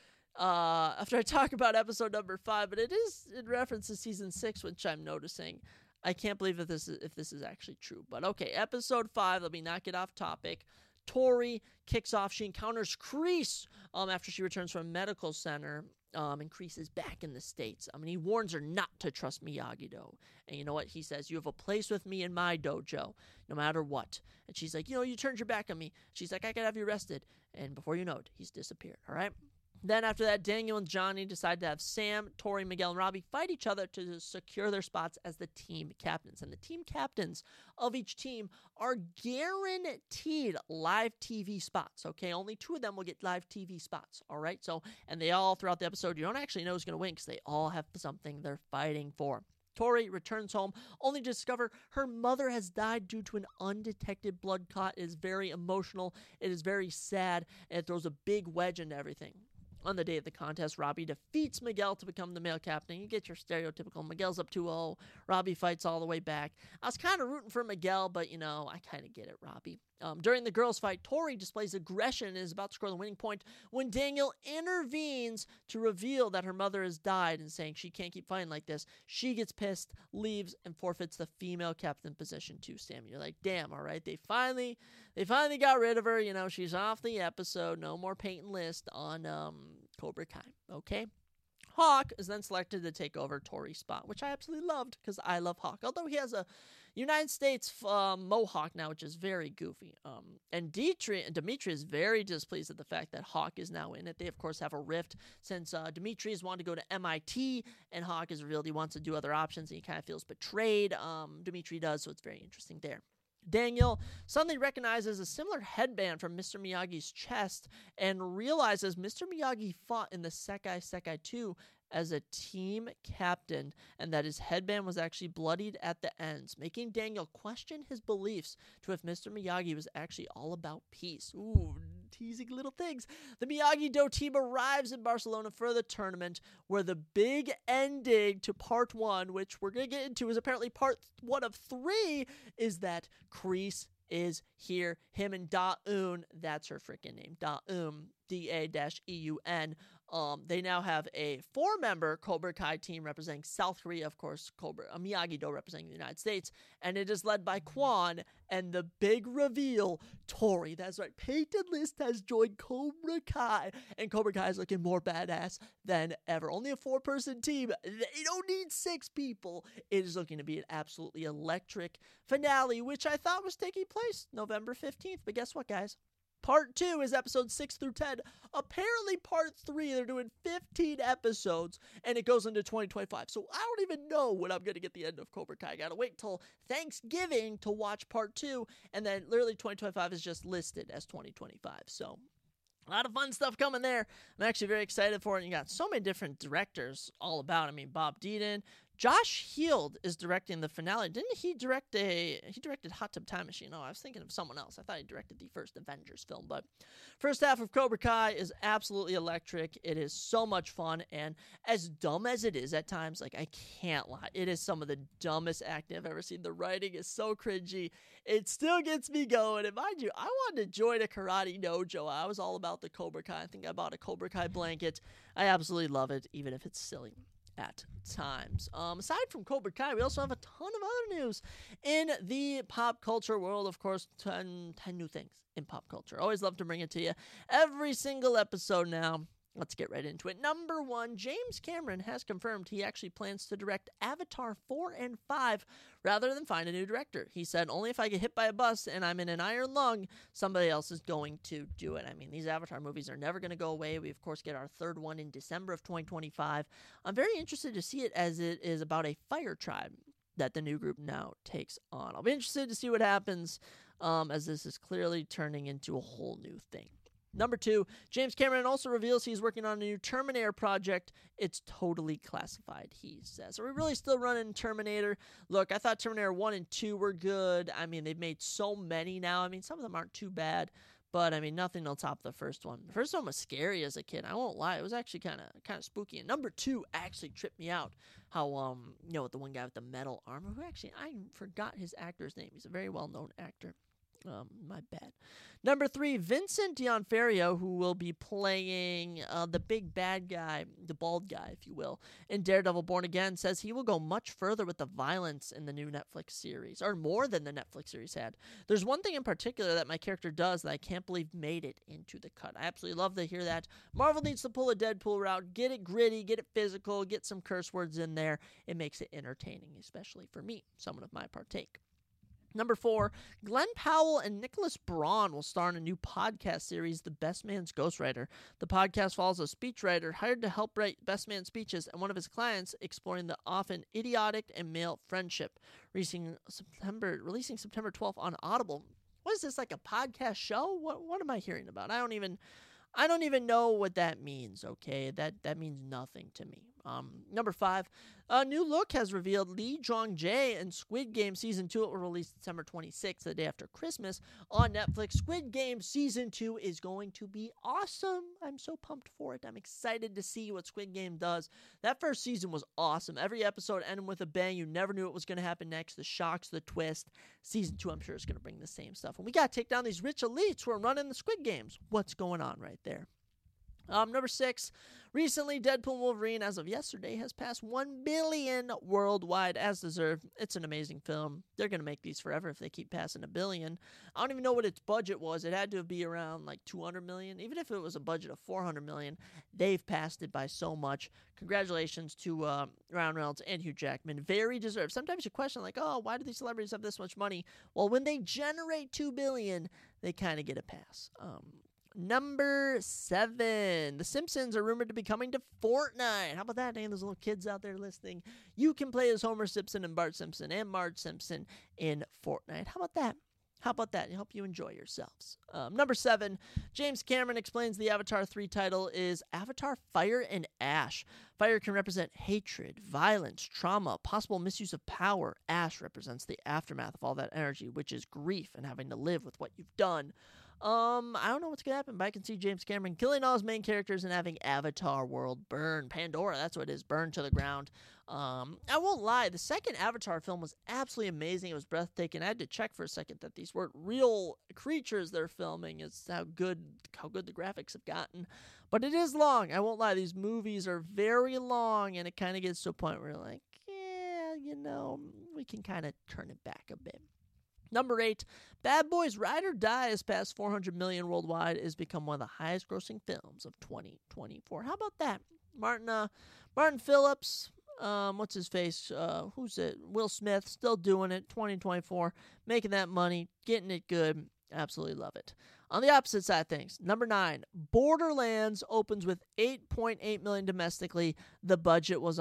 episode number 5, but it is in reference to season 6, which I'm noticing. I can't believe if this is actually true. But okay, episode 5, let me not get off topic. Tori kicks off. She encounters Kreese after she returns from a medical center. And Kreese is back in the States. He warns her not to trust Miyagi-Do. And you know what? He says, you have a place with me in my dojo, no matter what. And she's like, you turned your back on me. She's like, I could have you arrested. And before you know it, he's disappeared. All right? Then after that, Daniel and Johnny decide to have Sam, Tori, Miguel, and Robbie fight each other to secure their spots as the team captains. And the team captains of each team are guaranteed live TV spots, okay? Only 2 of them will get live TV spots, all right? So, and they all, throughout the episode, you don't actually know who's going to win because they all have something they're fighting for. Tori returns home only to discover her mother has died due to an undetected blood clot. It is very emotional. It is very sad, and it throws a big wedge into everything. On the day of the contest, Robbie defeats Miguel to become the male captain. You get your stereotypical Miguel's up 2-0. Robbie fights all the way back. I was kind of rooting for Miguel, but, I kind of get it, Robbie. During the girls' fight, Tori displays aggression and is about to score the winning point when Daniel intervenes to reveal that her mother has died and saying she can't keep fighting like this. She gets pissed, leaves, and forfeits the female captain position to Sam. You're like, damn, all right, they finally got rid of her. She's off the episode. No more Peyton List on Cobra Kai, okay? Hawk is then selected to take over Tori's spot, which I absolutely loved because I love Hawk. Although he has a United States mohawk now, which is very goofy. And Dimitri is very displeased at the fact that Hawk is now in it. They, of course, have a rift since Dimitri has wanted to go to MIT, and Hawk has revealed he wants to do other options, and he kind of feels betrayed. Dimitri does, so it's very interesting there. Daniel suddenly recognizes a similar headband from Mr. Miyagi's chest and realizes Mr. Miyagi fought in the Sekai 2 as a team captain and that his headband was actually bloodied at the ends, making Daniel question his beliefs to if Mr. Miyagi was actually all about peace. Ooh, teasing little things. The Miyagi-Do team arrives in Barcelona for the tournament, where the big ending to part 1, which we're going to get into, is apparently part 1 of 3, is that Kreese is here. Him and Da-eun, that's her freaking name, Da-eun, D-A-E-U-N. They now have a 4-member Cobra Kai team representing South Korea, of course, Miyagi-Do representing the United States, and it is led by Kwon, and the big reveal, Tori, that's right, Peyton List has joined Cobra Kai, and Cobra Kai is looking more badass than ever. Only a 4-person team, they don't need 6 people. It is looking to be an absolutely electric finale, which I thought was taking place November 15th, but guess what, guys? Part 2 is episodes 6 through 10. Apparently, part 3, they're doing 15 episodes, and it goes into 2025. So I don't even know when I'm going to get the end of Cobra Kai. I got to wait till Thanksgiving to watch part 2, and then literally 2025 is just listed as 2025. So a lot of fun stuff coming there. I'm actually very excited for it. And you got so many different directors all about. I mean, Bob Deeden. Josh Heald is directing the finale. Didn't he direct he directed Hot Tub Time Machine? Oh, I was thinking of someone else. I thought he directed the first Avengers film. But first half of Cobra Kai is absolutely electric. It is so much fun. And as dumb as it is at times, like, I can't lie, it is some of the dumbest acting I've ever seen. The writing is so cringy. It still gets me going. And mind you, I wanted to join a karate dojo. I was all about the Cobra Kai. I think I bought a Cobra Kai blanket. I absolutely love it, even if it's silly at times. Aside from Cobra Kai, we also have a ton of other news in the pop culture world. Of course, 10 new things in pop culture. Always love to bring it to you every single episode now. Let's get right into it. Number 1, James Cameron has confirmed he actually plans to direct Avatar 4 and 5 rather than find a new director. He said, only if I get hit by a bus and I'm in an iron lung, somebody else is going to do it. I mean, these Avatar movies are never going to go away. We, of course, get our 3rd one in December of 2025. I'm very interested to see it, as it is about a fire tribe that the new group now takes on. I'll be interested to see what happens, as this is clearly turning into a whole new thing. Number 2, James Cameron also reveals he's working on a new Terminator project. It's totally classified, he says. Are we really still running Terminator? Look, I thought Terminator 1 and 2 were good. I mean, they've made so many now. I mean, some of them aren't too bad, but I mean, nothing will top the first one. The first one was scary as a kid. I won't lie. It was actually kind of spooky. And number 2 actually tripped me out. How, with the one guy with the metal armor, who actually, I forgot his actor's name. He's a very well-known actor. My bad. Number 3, Vincent D'Onofrio, who will be playing the big bad guy, the bald guy, if you will, in Daredevil Born Again, says he will go much further with the violence in the new Netflix series, or more than the Netflix series had. There's one thing in particular that my character does that I can't believe made it into the cut. I absolutely love to hear that. Marvel needs to pull a Deadpool route, get it gritty, get it physical, get some curse words in there. It makes it entertaining, especially for me, someone of my partake. Number 4, Glenn Powell and Nicholas Braun will star in a new podcast series, The Best Man's Ghostwriter. The podcast follows a speechwriter hired to help write Best Man speeches and one of his clients exploring the often idiotic and male friendship. Releasing September 12th on Audible. What is this, like a podcast show? What am I hearing about? I don't even know what that means, okay? That means nothing to me. Number 5, a new look has revealed Lee Jong-jae in Squid Game Season 2. It will release December 26th, the day after Christmas, on Netflix. Squid Game Season 2 is going to be awesome. I'm so pumped for it. I'm excited to see what Squid Game does. That first season was awesome. Every episode ended with a bang. You never knew what was going to happen next. The shocks, the twist. Season 2, I'm sure, is going to bring the same stuff. And we got to take down these rich elites who are running the Squid Games. What's going on right there? Number 6, recently Deadpool & Wolverine, as of yesterday, has passed 1 billion worldwide, as deserved. It's an amazing film. They're going to make these forever if they keep passing 1 billion. I don't even know what its budget was. It had to be around like 200 million. Even if it was a budget of 400 million, they've passed it by so much. Congratulations to Ryan Reynolds and Hugh Jackman. Very deserved. Sometimes you question, like, oh, why do these celebrities have this much money? Well, when they generate 2 billion, they kind of get a pass. Number 7, The Simpsons are rumored to be coming to Fortnite. How about that? Any of those little kids out there listening? You can play as Homer Simpson and Bart Simpson and Marge Simpson in Fortnite. How about that? How about that? I hope you enjoy yourselves. Number 7, James Cameron explains the Avatar 3 title is Avatar Fire and Ash. Fire can represent hatred, violence, trauma, possible misuse of power. Ash represents the aftermath of all that energy, which is grief and having to live with what you've done. I don't know what's going to happen, but I can see James Cameron killing all his main characters and having Avatar world burn. Pandora, that's what it is, burn to the ground. I won't lie, the second Avatar film was absolutely amazing. It was breathtaking. I had to check for a second that these weren't real creatures they're filming. It's how good the graphics have gotten. But it is long. I won't lie, these movies are very long, and it kind of gets to a point where you're like, yeah, we can kind of turn it back a bit. Number 8, Bad Boys Ride or Die has passed $400 million worldwide. It has become one of the highest grossing films of 2024. How about that? Martin Phillips, what's his face? Who's it? Will Smith, still doing it, 2024, making that money, getting it good. Absolutely love it. On the opposite side of things, number 9, Borderlands opens with $8.8 million domestically. The budget was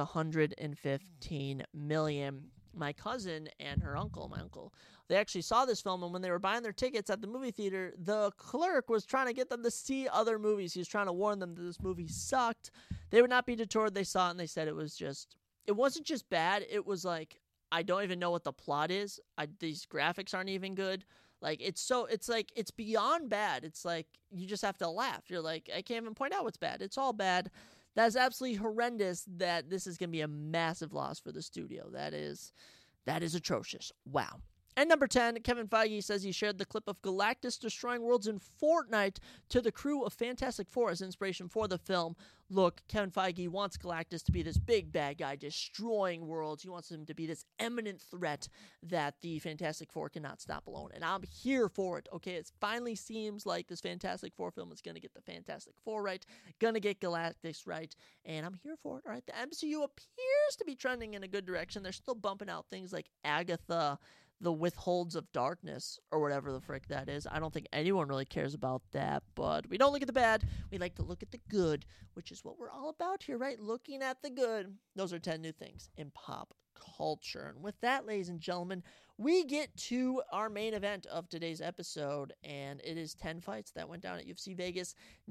$115 million. My cousin and her uncle, they actually saw this film, and when they were buying their tickets at the movie theater, the clerk was trying to get them to see other movies. He was trying to warn them that this movie sucked. They would not be deterred. They saw it, and they said it wasn't just bad. It was like, I don't even know what the plot is. These graphics aren't even good. Like, it's beyond bad. It's like, you just have to laugh. You're like, I can't even point out what's bad. It's all bad. That is absolutely horrendous that this is going to be a massive loss for the studio. That is atrocious. Wow. And number 10, Kevin Feige says he shared the clip of Galactus destroying worlds in Fortnite to the crew of Fantastic Four as inspiration for the film. Look, Kevin Feige wants Galactus to be this big bad guy destroying worlds. He wants him to be this eminent threat that the Fantastic Four cannot stop alone. And I'm here for it, okay? It finally seems like this Fantastic Four film is going to get the Fantastic Four right, going to get Galactus right, and I'm here for it, all right? The MCU appears to be trending in a good direction. They're still bumping out things like Agatha, the Withholds of Darkness, or whatever the frick that is. I don't think anyone really cares about that, but we don't look at the bad. We like to look at the good, which is what we're all about here, right? Looking at the good. Those are 10 new things in pop culture. And with that, ladies and gentlemen, we get to our main event of today's episode, and it is 10 fights that went down at UFC Vegas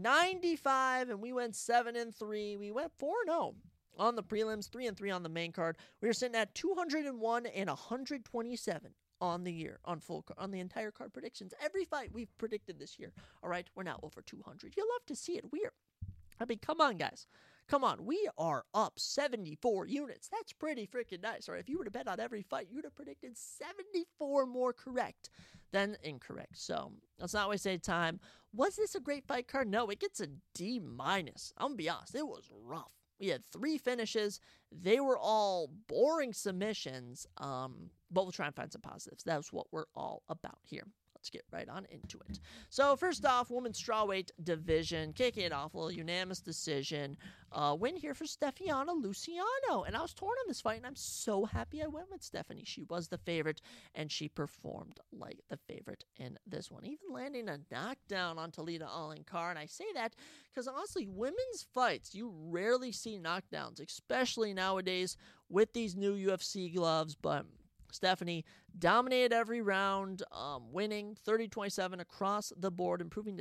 95, and we went 7-3. We went 4-0. On the prelims, 3-3 on the main card. We were sitting at 201 and 127 on the year, on the entire card predictions. Every fight we've predicted this year. All right, we're now over 200. You'll love to see it. Come on, guys. Come on. We are up 74 units. That's pretty freaking nice. All right, if you were to bet on every fight, you would have predicted 74 more correct than incorrect. So let's not waste any time. Was this a great fight card? No, it gets a D-. I'm going to be honest. It was rough. We had 3 finishes. They were all boring submissions, but we'll try and find some positives. That's what we're all about here. Let's get right on into it. So first off, women's strawweight division, kicking it off, a little unanimous decision. Win here for Stephanie Luciano. And I was torn on this fight, and I'm so happy I went with Stephanie. She was the favorite, and she performed like the favorite in this one, even landing a knockdown on Talita Alencar. And I say that because, honestly, women's fights, you rarely see knockdowns, especially nowadays with these new UFC gloves, but Stephanie dominated every round, winning 30-27 across the board, improving to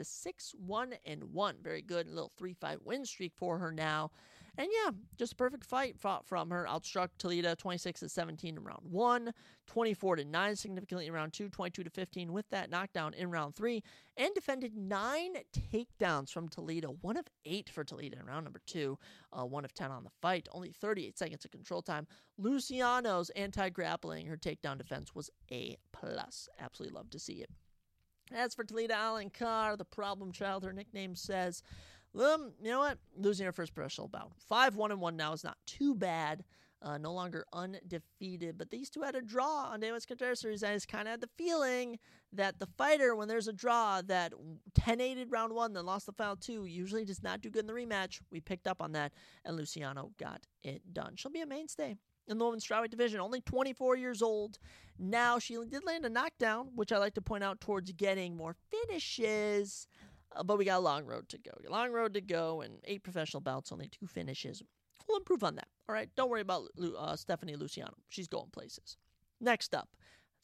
6-1-1. Very good. A little 3-5 win streak for her now. And yeah, just a perfect fight from her. Outstruck Talita 26-17 in round 1, 24-9 significantly in round 2, 22-15 with that knockdown in round 3, and defended 9 takedowns from Talita, 1 of 8 for Talita in round number 2, 1 of 10 on the fight, only 38 seconds of control time. Luciano's anti-grappling, her takedown defense was A+. Absolutely love to see it. As for Talita Alencar, the problem child, her nickname says, you know what? Losing her first professional bout. 5-1-1 now is not too bad. No longer undefeated. But these two had a draw on Davis Contreras series. I just kind of had the feeling that the fighter, when there's a draw, that 10-8'd round 1, then lost the final 2, usually does not do good in the rematch. We picked up on that, and Luciano got it done. She'll be a mainstay in the women's strawweight division. Only 24 years old. Now, she did land a knockdown, which I like to point out towards getting more finishes. But we got a long road to go, and 8 professional bouts, only 2 finishes. We'll improve on that. All right, don't worry about Stephanie Luciano. She's going places. Next up,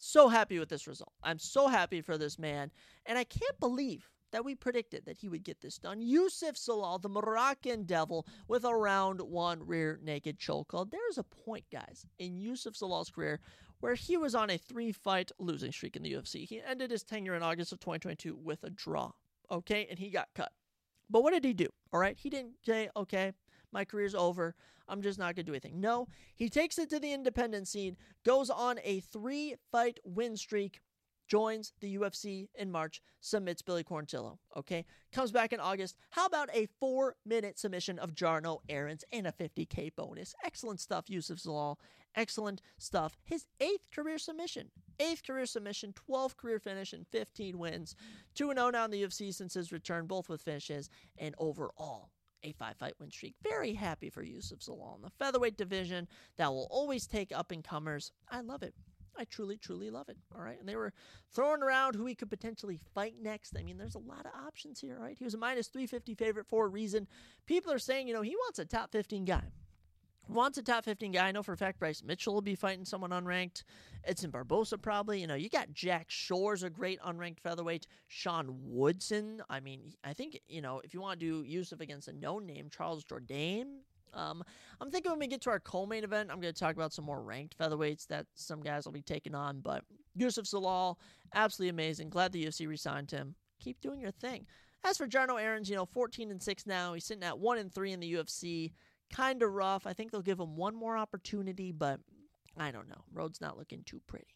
So happy with this result. I'm so happy for this man. And I can't believe that we predicted that he would get this done. Youssef Zalal, the Moroccan devil, with a round 1 rear naked chokehold. There's a point, guys, in Youssef Zalal's career where he was on a 3-fight losing streak in the UFC. He ended his tenure in August of 2022 with a draw, okay? And he got cut. But what did he do, all right? He didn't say, okay, my career's over. I'm just not going to do anything. No, he takes it to the independent scene, goes on a 3-fight win streak, joins the UFC in March, submits Billy Quarantillo, okay? Comes back in August. How about a 4-minute submission of Jarno Aarons and a $50K bonus? Excellent stuff, Youssef Zalal. Excellent stuff. His 8th career submission. 8th career submission, 12th career finish, and 15 wins. 2-0 now in the UFC since his return, both with finishes, and overall, a 5-fight win streak. Very happy for Youssef Zalal in the featherweight division that will always take up-and-comers. I love it. I truly, truly love it, all right? And they were throwing around who he could potentially fight next. I mean, there's a lot of options here, right? He was a minus 350 favorite for a reason. People are saying, he wants a top 15 guy. Wants a top 15 guy. I know for a fact Bryce Mitchell will be fighting someone unranked. Edson Barbosa probably. You got Jack Shore's a great unranked featherweight. Sean Woodson. I mean, I think, if you want to do Youssef against a known name, Charles Jourdain. I'm thinking when we get to our co-main event, I'm going to talk about some more ranked featherweights that some guys will be taking on. But Youssef Zalal, absolutely amazing. Glad the UFC re-signed him. Keep doing your thing. As for Jarno Aarons, 14-6 now. He's sitting at 1-3 in the UFC. Kind of rough. I think they'll give him one more opportunity, but I don't know. Road's not looking too pretty.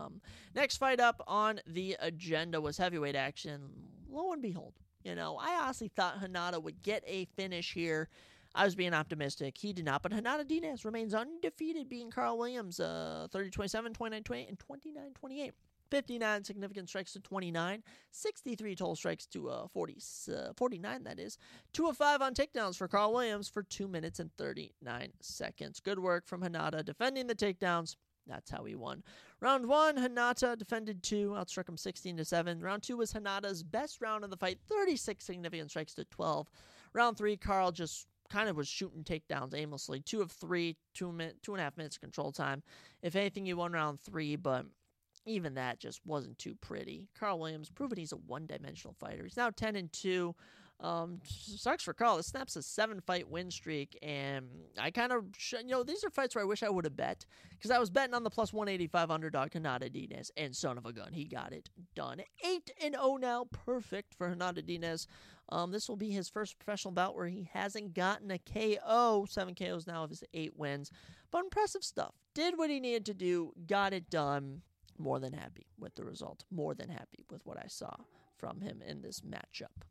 Next fight up on the agenda was heavyweight action. Lo and behold, I honestly thought Hanada would get a finish here. I was being optimistic. He did not, but Hanada Diaz remains undefeated, beating Carl Williams 30-27, 29-28, and 29-28. 59 significant strikes to 29, 63 total strikes to 49, that is. 2 of 5 on takedowns for Carl Williams for 2 minutes and 39 seconds. Good work from Hanada defending the takedowns. That's how he won. Round 1, Hanada defended 2, outstruck him 16-7. Round 2 was Hanada's best round of the fight, 36 significant strikes to 12. Round 3, Carl just kind of was shooting takedowns aimlessly. 2 of 3, 2.5 minutes of control time. If anything, he won round 3, but even that just wasn't too pretty. Carl Williams proven he's a one-dimensional fighter. He's now 10-2. Sucks for Carl. This snaps a 7-fight win streak, and I kind of, these are fights where I wish I would have bet, because I was betting on the plus 185 underdog Hanada Diaz, and son of a gun, he got it done. 8-0 now, perfect for Hanada Diaz. This will be his first professional bout where he hasn't gotten a KO. 7 KOs now of his 8 wins, but impressive stuff. Did what he needed to do, got it done. More than happy with the result. More than happy with what I saw from him in this matchup.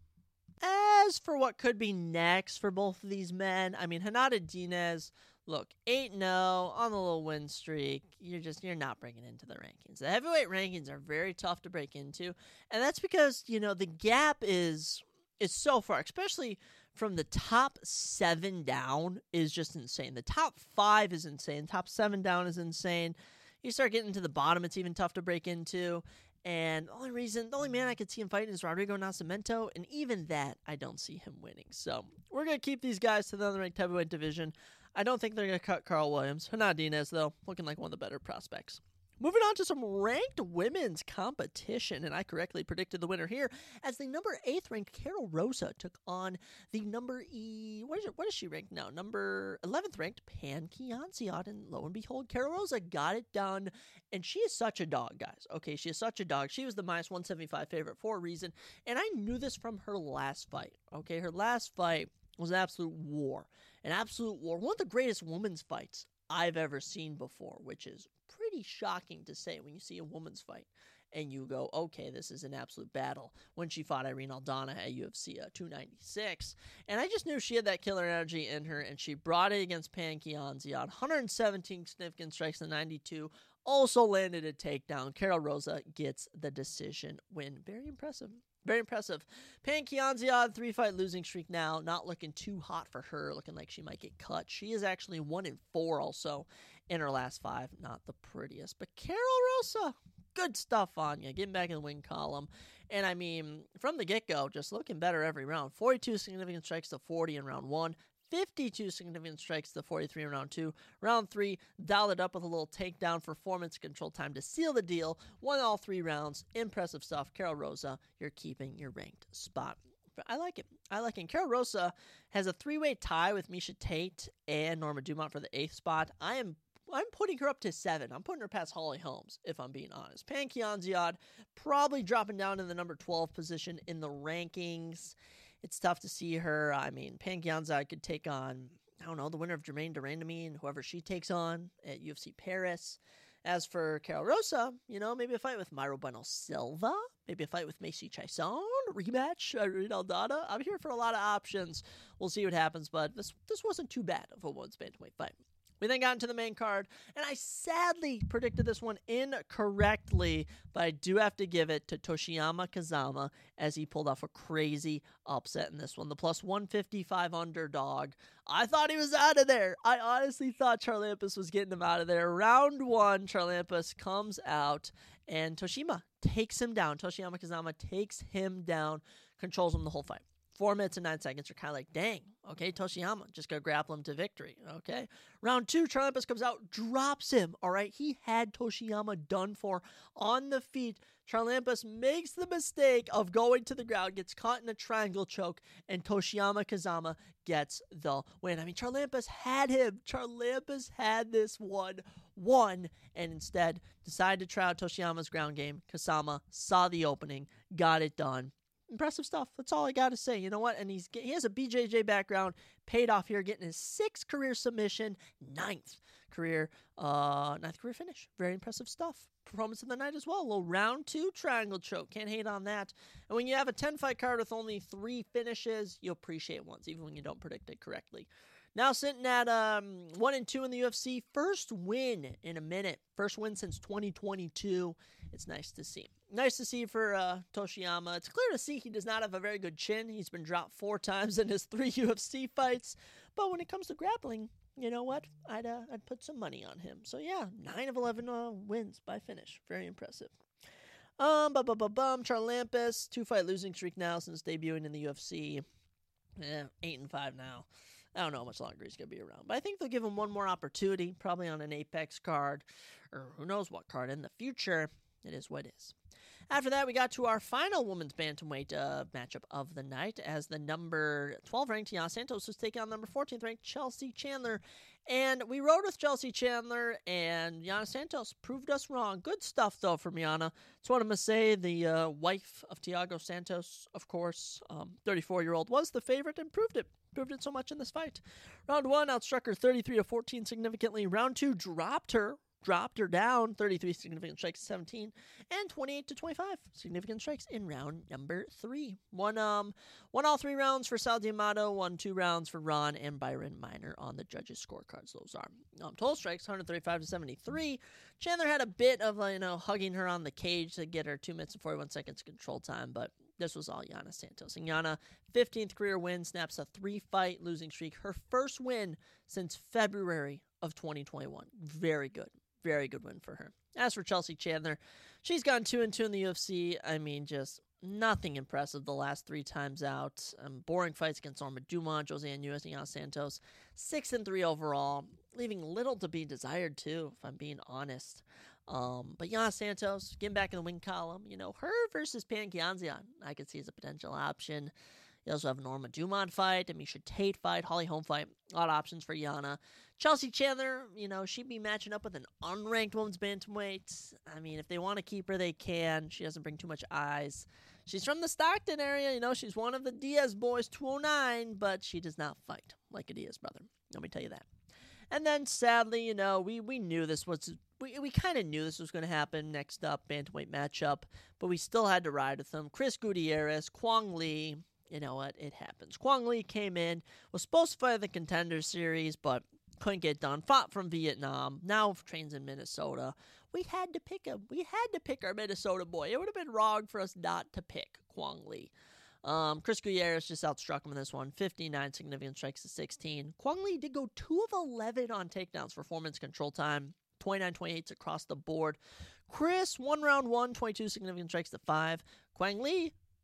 As for what could be next for both of these men, I mean, Hanada Diaz, look, 8-0 on the little win streak. You're not breaking into the rankings. The heavyweight rankings are very tough to break into, and that's because, the gap is so far, especially from the top 7 down is just insane. The top 5 is insane. Top 7 down is insane. You start getting to the bottom, it's even tough to break into. And the only man I could see him fighting is Rodrigo Nascimento, and even that, I don't see him winning. So we're going to keep these guys to the unranked heavyweight division. I don't think they're going to cut Carl Williams. Hanada Diaz, though, looking like one of the better prospects. Moving on to some ranked women's competition, and I correctly predicted the winner here as the number 8th ranked Carol Rosa took on the number what is she ranked now? Number 11th ranked Pan Kianziad, and lo and behold, Carol Rosa got it done, and she is such a dog, guys. Okay, she is such a dog. She was the minus 175 favorite for a reason, and I knew this from her last fight. Okay, her last fight was an absolute war. One of the greatest women's fights I've ever seen before, which is pretty shocking to say when you see a woman's fight and you go, okay, this is an absolute battle, when she fought Irene Aldana at UFC 296. And I just knew she had that killer energy in her, and she brought it against Pan Kianziad. 117 significant strikes to 92. Also landed a takedown. Carol Rosa gets the decision win. Very impressive. Very impressive. Pan Kianziad, 3-fight losing streak now. Not looking too hot for her. Looking like she might get cut. She is actually 1-4 also in her last 5. Not the prettiest. But Carol Rosa, good stuff on you. Getting back in the win column. And I mean, from the get-go, just looking better every round. 42 significant strikes to 40 in round 1. 52 significant strikes to 43 in round 2. Round 3, dialed it up with a little takedown performance control time to seal the deal. Won all 3 rounds. Impressive stuff. Karol Rosa, you're keeping your ranked spot. I like it. And Karol Rosa has a 3-way tie with Miesha Tate and Norma Dumont for the 8th spot. I'm putting her up to 7. I'm putting her past Holly Holmes, if I'm being honest. Pan Kianzad probably dropping down in the number 12 position in the rankings. It's tough to see her. I mean, Pan Kianzad could take on, I don't know, the winner of Germaine de Randamie and whoever she takes on at UFC Paris. As for Karol Rosa, maybe a fight with Mayra Bueno Silva, maybe a fight with Macy Chiasson, rematch, Irene Aldana. I'm here for a lot of options. We'll see what happens, but this wasn't too bad of a women's bantamweight fight. We then got into the main card, and I sadly predicted this one incorrectly, but I do have to give it to Toshiyama Kazama as he pulled off a crazy upset in this one. The plus 155 underdog. I thought he was out of there. I honestly thought Charlampus was getting him out of there. Round 1, Charlampus comes out, and Toshiyama takes him down. Toshiyama Kazama takes him down, controls him the whole fight. 4 minutes and 9 seconds, you're kind of like, dang, okay, Toshiyama, just gonna grapple him to victory, okay? Round 2, Charlampus comes out, drops him, all right? He had Toshiyama done for on the feet. Charlampus makes the mistake of going to the ground, gets caught in a triangle choke, and Toshiyama Kazama gets the win. I mean, Charlampus had him. Charlampus had this one won, and instead decided to try out Toshiyama's ground game. Kazama saw the opening, got it done. Impressive stuff. That's all I got to say. You know what? And he has a BJJ background, paid off here, getting his 6th career submission, 9th career finish. Very impressive stuff. Performance of the night as well. A little round 2 triangle choke. Can't hate on that. And when you have a 10-fight card with only 3 finishes, you appreciate ones, even when you don't predict it correctly. Now sitting at 1-2 in the UFC. First win in a minute. First win since 2022. It's nice to see. Nice to see for Toshiyama. It's clear to see he does not have a very good chin. He's been dropped 4 times in his 3 UFC fights. But when it comes to grappling, you know what? I'd put some money on him. So yeah, 9 of 11 wins by finish. Very impressive. Charlampus, 2-fight losing streak now since debuting in the UFC. 8-5 now. I don't know how much longer he's going to be around. But I think they'll give him one more opportunity, probably on an Apex card, or who knows what card in the future. It is what it is. After that, we got to our final women's bantamweight matchup of the night, as the number 12 ranked Yana Santos was taking on number 14th ranked Chelsea Chandler. And we rode with Chelsea Chandler, and Yana Santos proved us wrong. Good stuff, though, from Yana. That's what I'm going to say. The wife of Thiago Santos, of course, 34-year-old, was the favorite and proved it. Proved it so much in this fight. Round 1, outstruck her 33-14 significantly. Round 2, dropped her down, 33 significant strikes to 17, and 28-25 significant strikes in round number 3. Won all 3 rounds for Sal D'Amato, won 2 rounds for Ron and Byron Miner on the judges' scorecards. Those are total strikes, 135-73. Chandler had a bit of hugging her on the cage to get her 2 minutes and 41 seconds control time, but this was all Yana Santos. And Yana, 15th career win, snaps a 3-fight losing streak. Her first win since February of 2021. Very good. Very good win for her. As for Chelsea Chandler, she's gone 2-2 in the UFC. I mean, just nothing impressive the last 3 times out. Boring fights against Norma Dumont, Joseanne Uys, and Yana Santos. 6-3 overall, leaving little to be desired, too, if I'm being honest. But Yana Santos, getting back in the win column, her versus Pan Kianzad, I could see as a potential option. You also have a Norma Dumont fight, a Miesha Tate fight, Holly Holm fight. A lot of options for Yana. Chelsea Chandler, she'd be matching up with an unranked women's bantamweight. I mean, if they want to keep her, they can. She doesn't bring too much eyes. She's from the Stockton area. She's one of the Diaz boys, 209, but she does not fight like a Diaz brother. Let me tell you that. And then, sadly, we knew this was... We kind of knew this was going to happen. Next up, bantamweight matchup. But we still had to ride with them. Chris Gutierrez, Kwong Lee... You know what? It happens. Kwong Lee came in, was supposed to fight in the Contender Series, but couldn't get done. Fought from Vietnam. Now trains in Minnesota. We had to pick him. We had to pick our Minnesota boy. It would have been wrong for us not to pick Kwong Lee. Chris Gutierrez just outstruck him in this one. 59 significant strikes to 16. Kwong Lee did go 2 of 11 on takedowns for 4 minutes control time. 29-28 across the board. Chris won round 1, 22 significant strikes to 5. Kwong Lee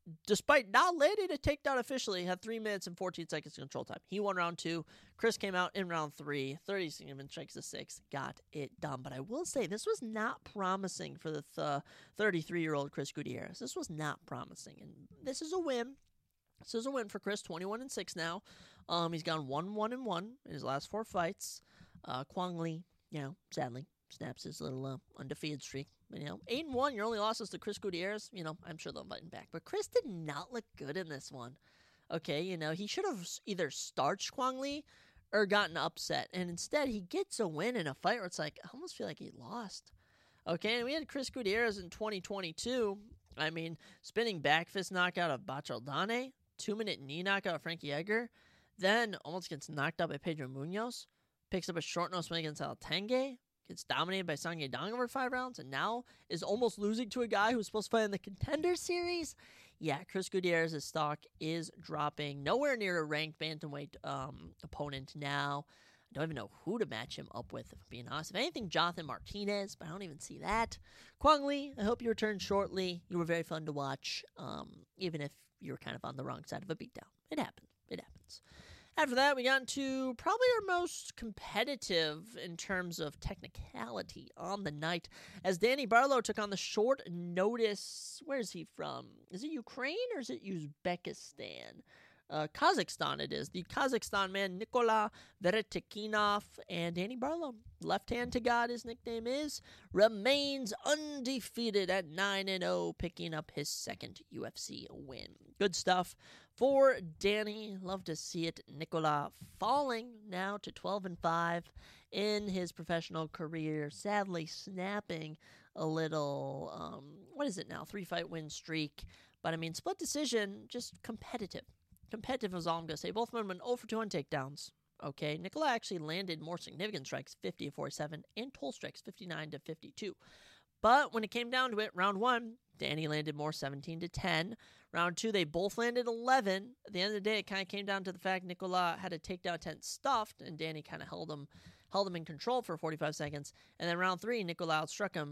despite not landing a takedown officially, had 3 minutes and 14 seconds control time. He won round 2. Chris came out in round 3, 30 significant strikes to 6, got it done. But I will say, this was not promising for the 33-year-old Chris Gutierrez. This was not promising, and this is a win. This is a win for Chris, 21-6 now. He's gone 1-1-1 in his last 4 fights. Kwang Lee, sadly, snaps his little undefeated streak. But, 8-1, your only losses to Chris Gutierrez. I'm sure they'll invite him back. But Chris did not look good in this one. Okay, he should have either starched Kwang Lee or gotten upset. And instead, he gets a win in a fight where it's like, I almost feel like he lost. Okay, and we had Chris Gutierrez in 2022. I mean, spinning back fist knockout of Bachaldane, 2-minute knee knockout of Frankie Edgar, then almost gets knocked out by Pedro Munoz, picks up a short nose win against Altenge, gets dominated by Song Yadong over 5 rounds, and now is almost losing to a guy who's supposed to fight in the Contender Series. Yeah, Chris Gutierrez's stock is dropping. Nowhere near a ranked bantamweight opponent now. I don't even know who to match him up with, if I'm being honest. If anything, Jonathan Martinez, but I don't even see that. Kwang Lee, I hope you return shortly. You were very fun to watch, even if you were kind of on the wrong side of a beatdown. It happens. It happens. After that, we got into probably our most competitive in terms of technicality on the night, as Danny Barlow took on the short notice. Where is he from? Is it Ukraine or is it Uzbekistan? Kazakhstan it is. The Kazakhstan man, Nikola Veretikinov, and Danny Barlow, left hand to God his nickname is, remains undefeated at 9-0, picking up his second UFC win. Good stuff for Danny. Love to see it. Nikola falling now to 12-5 in his professional career, sadly snapping a little, 3-fight win streak. But I mean, split decision, just competitive. Competitive is all I'm going to say. Both men went 0-2 on takedowns. Okay, Nikola actually landed more significant strikes, 50-47, and toll strikes, 59-52. But when it came down to it, round 1, Danny landed more, 17-10. Round 2, they both landed 11. At the end of the day, it kind of came down to the fact Nikola had a takedown attempt stuffed, and Danny kind of held him in control for 45 seconds. And then round 3, Nikola outstruck him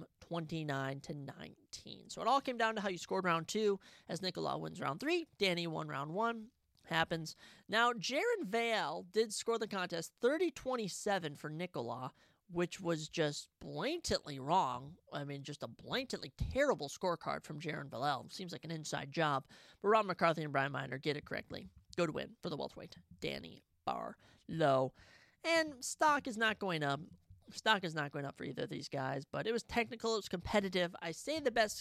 29-19. So it all came down to how you scored round 2, as Nikola wins round 3. Danny won round 1. Happens. Now, Jaron Vale did score the contest 30-27 for Nikola, which was just blatantly wrong. I mean, just a blatantly terrible scorecard from Jaron Vale. Seems like an inside job. But Rob McCarthy and Brian Miner get it correctly. Good win for the welterweight, Danny Barlow. And stock is not going up. Stock is not going up for either of these guys, but it was technical. It was competitive. I say the best,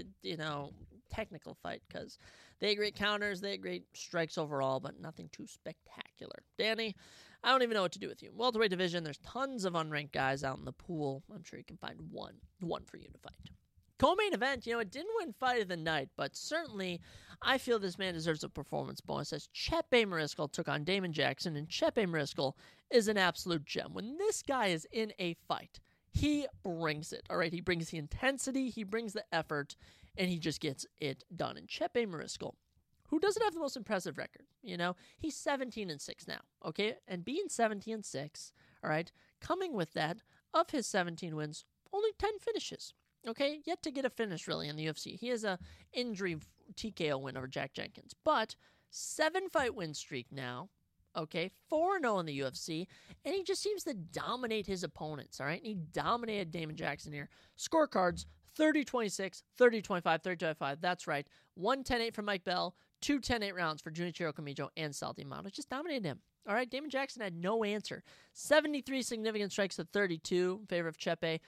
technical fight because they had great counters, they had great strikes overall, but nothing too spectacular. Danny, I don't even know what to do with you. Welterweight division, there's tons of unranked guys out in the pool. I'm sure you can find one for you to fight. Co-main event, it didn't win fight of the night, but certainly I feel this man deserves a performance bonus as Chepe Mariscal took on Damon Jackson, and Chepe Mariscal is an absolute gem. When this guy is in a fight, he brings it, all right? He brings the intensity, he brings the effort, and he just gets it done. And Chepe Mariscal, who doesn't have the most impressive record, he's 17-6 now, okay? And being 17-6, all right, coming with that, of his 17 wins, only 10 finishes. Okay, yet to get a finish, really, in the UFC. He has a injury TKO win over Jack Jenkins. But 7-fight win streak now. Okay, 4-0 in the UFC. And he just seems to dominate his opponents, all right? And he dominated Damon Jackson here. Scorecards, 30-26, 30-25, 30-25. That's right. 1 10-8 for Mike Bell. 2 10-8 rounds for Junichiro Kamijo and Salty Mano. Just dominated him. All right, Damon Jackson had no answer. 73 significant strikes to 32 in favor of Chepe.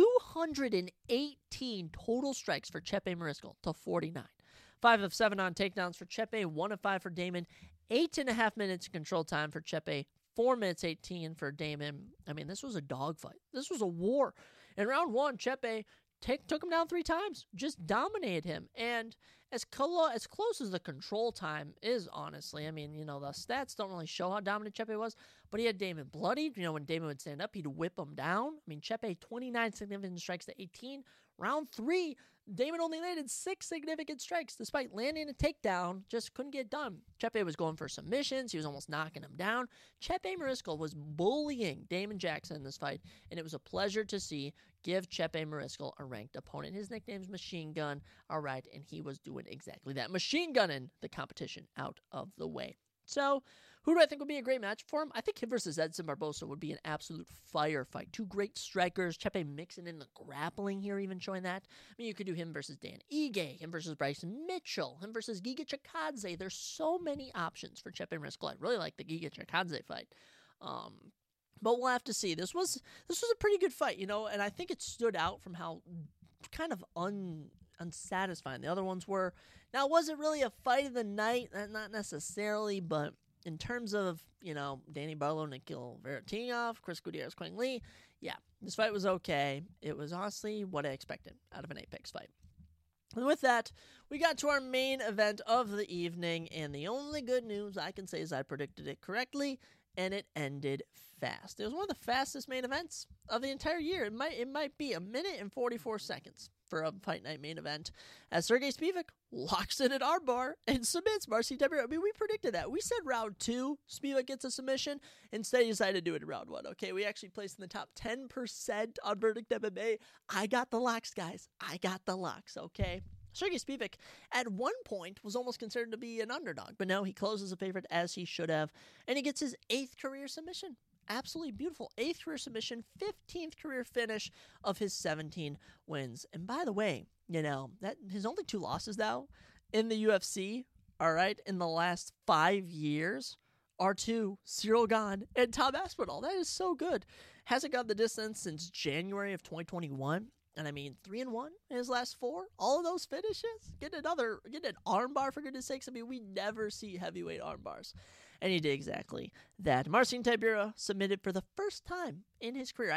218 total strikes for Chepe Mariscal to 49. 5 of 7 on takedowns for Chepe. 1 of 5 for Damon. 8.5 minutes control time for Chepe. 4 minutes 18 for Damon. I mean, this was a dogfight. This was a war. In round 1, Chepe took him down 3 times. Just dominated him. And as close as the control time is, honestly, I mean, the stats don't really show how dominant Chepe was, but he had Damon bloodied. When Damon would stand up, he'd whip him down. I mean, Chepe, 29 significant strikes to 18. Round 3, Damon only landed 6 significant strikes despite landing a takedown, just couldn't get done. Chepe was going for submissions. He was almost knocking him down. Chepe Mariscal was bullying Damon Jackson in this fight, and it was a pleasure to see. Give Chepe Mariscal a ranked opponent. His nickname's Machine Gun, all right, and he was doing exactly that, machine gunning the competition out of the way. So, who do I think would be a great match for him? I think him versus Edson Barbosa would be an absolute firefight. 2 great strikers. Chepe mixing in the grappling here, even showing that. I mean, you could do him versus Dan Ige, him versus Bryson Mitchell, him versus Giga Chikadze. There's so many options for Chepe Mariscal. I really like the Giga Chikadze fight. But we'll have to see. This was a pretty good fight, and I think it stood out from how kind of unsatisfying the other ones were. Now, was it really a fight of the night? Not necessarily, but in terms of, Danny Barlow, Nikhil Veretinov, Chris Gutierrez, Quang Lee, yeah, this fight was okay. It was honestly what I expected out of an Apex fight. And with that, we got to our main event of the evening, and the only good news I can say is I predicted it correctly, and it ended fast. It was one of the fastest main events of the entire year. It might be 1 minute and 44 seconds for a Fight Night main event, as Sergey Spivak locks in an armbar and submits Marcin Tybura. I mean, we predicted that. We said round 2, Spivak gets a submission. Instead, he decided to do it in round 1. Okay, we actually placed in the top 10% on Verdict MMA. I got the locks, guys. I got the locks, okay? Sergey Spivak, at one point, was almost considered to be an underdog, but no, he closes a favorite as he should have, and he gets his 8th career submission. Absolutely beautiful. 8th career submission, 15th career finish of his 17 wins. And by the way, that his only 2 losses now in the UFC, all right, in the last 5 years are to Cyril Gane and Tom Aspinall. That is so good. Hasn't gone the distance since January of 2021. And I mean, 3-1 in his last 4. All of those finishes. Get an armbar, for goodness sakes. I mean, we never see heavyweight armbars. And he did exactly that. Marcin Tybura submitted for the first time in his career.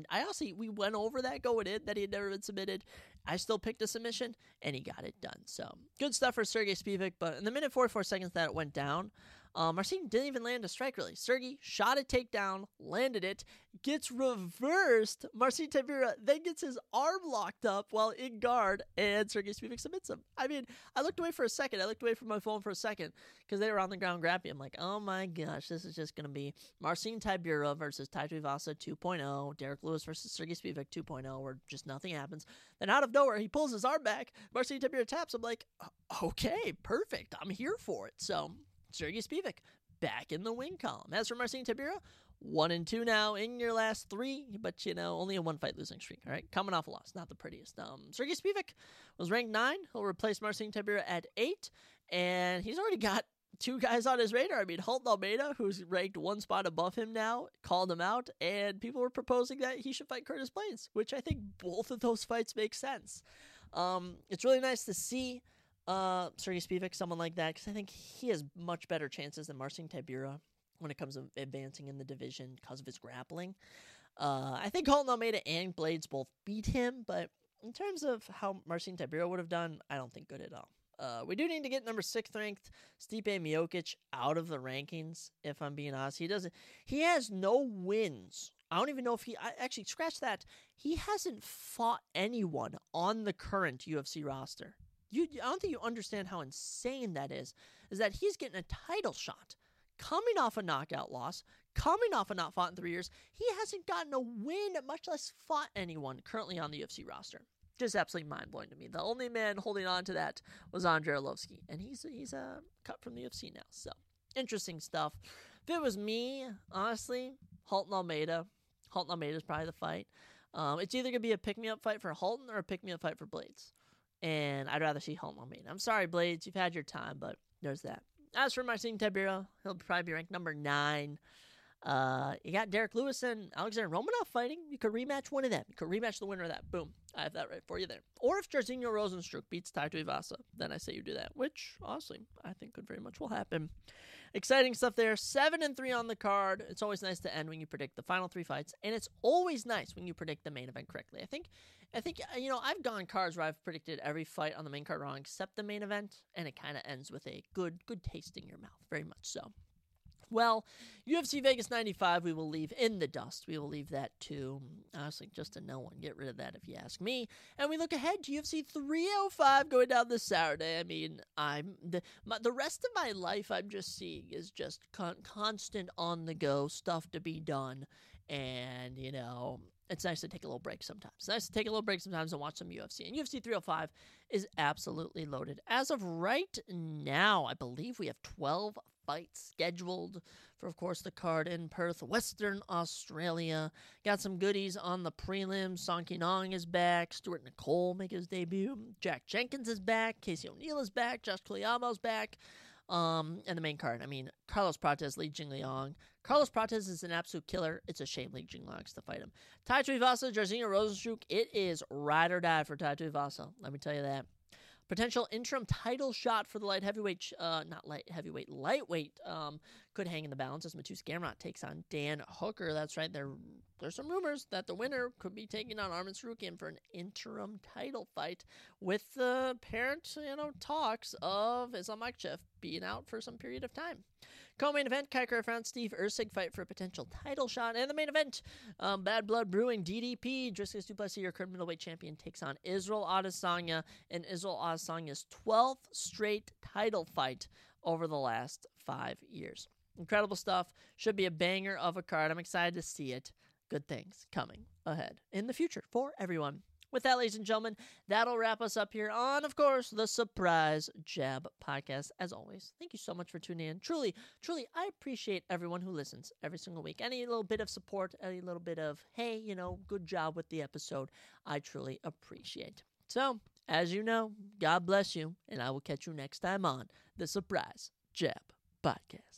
We went over that going in, that he had never been submitted. I still picked a submission, and he got it done. So, good stuff for Sergey Spivak. But in the minute 44 seconds that it went down, Marcin didn't even land a strike, really. Sergey shot a takedown, landed it, gets reversed. Marcin Tybura then gets his arm locked up while in guard, and Sergey Spivak submits him. I mean, I looked away for a second. I looked away from my phone for a second because they were on the ground grabbing. I'm like, oh my gosh, this is just going to be Marcin Tybura versus Tai Tuivasa 2.0, Derek Lewis versus Sergey Spivak 2.0, where just nothing happens. Then out of nowhere, he pulls his arm back. Marcin Tybura taps. I'm like, okay, perfect. I'm here for it. So, Sergey Spivak back in the win column. As for Marcin Tybura, 1-2 now in your last 3, but only a 1-fight losing streak. All right, coming off a loss, not the prettiest. Sergey Spivak was ranked 9. He'll replace Marcin Tybura at 8, and he's already got 2 guys on his radar. I mean, Halton Almeida, who's ranked 1 spot above him now, called him out, and people were proposing that he should fight Curtis Blaydes, which I think both of those fights make sense. It's really nice to see Sergey Spivak, someone like that, because I think he has much better chances than Marcin Tybura when it comes to advancing in the division because of his grappling. I think Halton Almeida and Blaydes both beat him, but in terms of how Marcin Tybura would have done, I don't think good at all. We do need to get number 6th ranked Stipe Miocic out of the rankings, if I'm being honest. He has no wins. I don't even know if actually, scratch that. He hasn't fought anyone on the current UFC roster. I don't think you understand how insane that is that he's getting a title shot, coming off a knockout loss, coming off a not fought in 3 years. He hasn't gotten a win, much less fought anyone currently on the UFC roster. Just absolutely mind-blowing to me. The only man holding on to that was Andrei Arlovski, and he's cut from the UFC now. So, interesting stuff. If it was me, honestly, Halton Almeida is probably the fight. It's either going to be a pick-me-up fight for Halton or a pick-me-up fight for Blaydes. And I'd rather see Halton Almeida. I'm sorry, Blaydes, you've had your time, but there's that. As for Marcin Tybura, he'll probably be ranked number 9. You got Derek Lewis and Alexander Romanov fighting. You could rematch one of them. You could rematch the winner of that. Boom. I have that right for you there. Or if Jairzinho Rozenstruik beats Tai Tuivasa, then I say you do that, which, honestly, I think could very much will happen. Exciting stuff there. 7-3 on the card. It's always nice to end when you predict the final 3 fights, and it's always nice when you predict the main event correctly. I think I've gone cards where I've predicted every fight on the main card wrong except the main event, and it kind of ends with a good taste in your mouth. Very much so. Well, UFC Vegas 95, we will leave in the dust. We will leave that to, honestly, just to no one. Get rid of that if you ask me. And we look ahead to UFC 305 going down this Saturday. I mean, the rest of my life I'm just seeing is just constant on-the-go stuff to be done. And, you know, it's nice to take a little break sometimes. It's nice to take a little break sometimes and watch some UFC. And UFC 305 is absolutely loaded. As of right now, I believe we have 12 fights scheduled for, of course, the card in Perth, Western Australia. Got some goodies on the prelims. Song Kinong is back. Stuart Nicole make his debut. Jack Jenkins is back. Casey O'Neill is back. Josh Koyamo's back. And the main card, I mean, Carlos Prates, Li Jingliang. Carlos Prates is an absolute killer. It's a shame Li Jingliang's to fight him. Tai Tuivasa, Jairzinho Rozenstruik. It is ride or die for Tai Tuivasa. Let me tell you that. Potential interim title shot for the lightweight, could hang in the balance as Mateusz Gamrot takes on Dan Hooker. That's right. There's some rumors that the winner could be taking on Arman Tsarukyan for an interim title fight, with the apparent, talks of Islam Makhachev being out for some period of time. Co-main event, Kai Kara-France, Steve Erceg fight for a potential title shot. And the main event, Bad Blood Brewing, DDP, Dricus du Plessis, your current middleweight champion, takes on Israel Adesanya in Israel Adesanya's 12th straight title fight over the last 5 years. Incredible stuff. Should be a banger of a card. I'm excited to see it. Good things coming ahead in the future for everyone. With that, ladies and gentlemen, that'll wrap us up here on, of course, the Surprise Jab podcast. As always, thank you so much for tuning in. Truly, I appreciate everyone who listens every single week. Any little bit of support, any little bit of, hey, good job with the episode, I truly appreciate. So, as you know, God bless you, and I will catch you next time on the Surprise Jab podcast.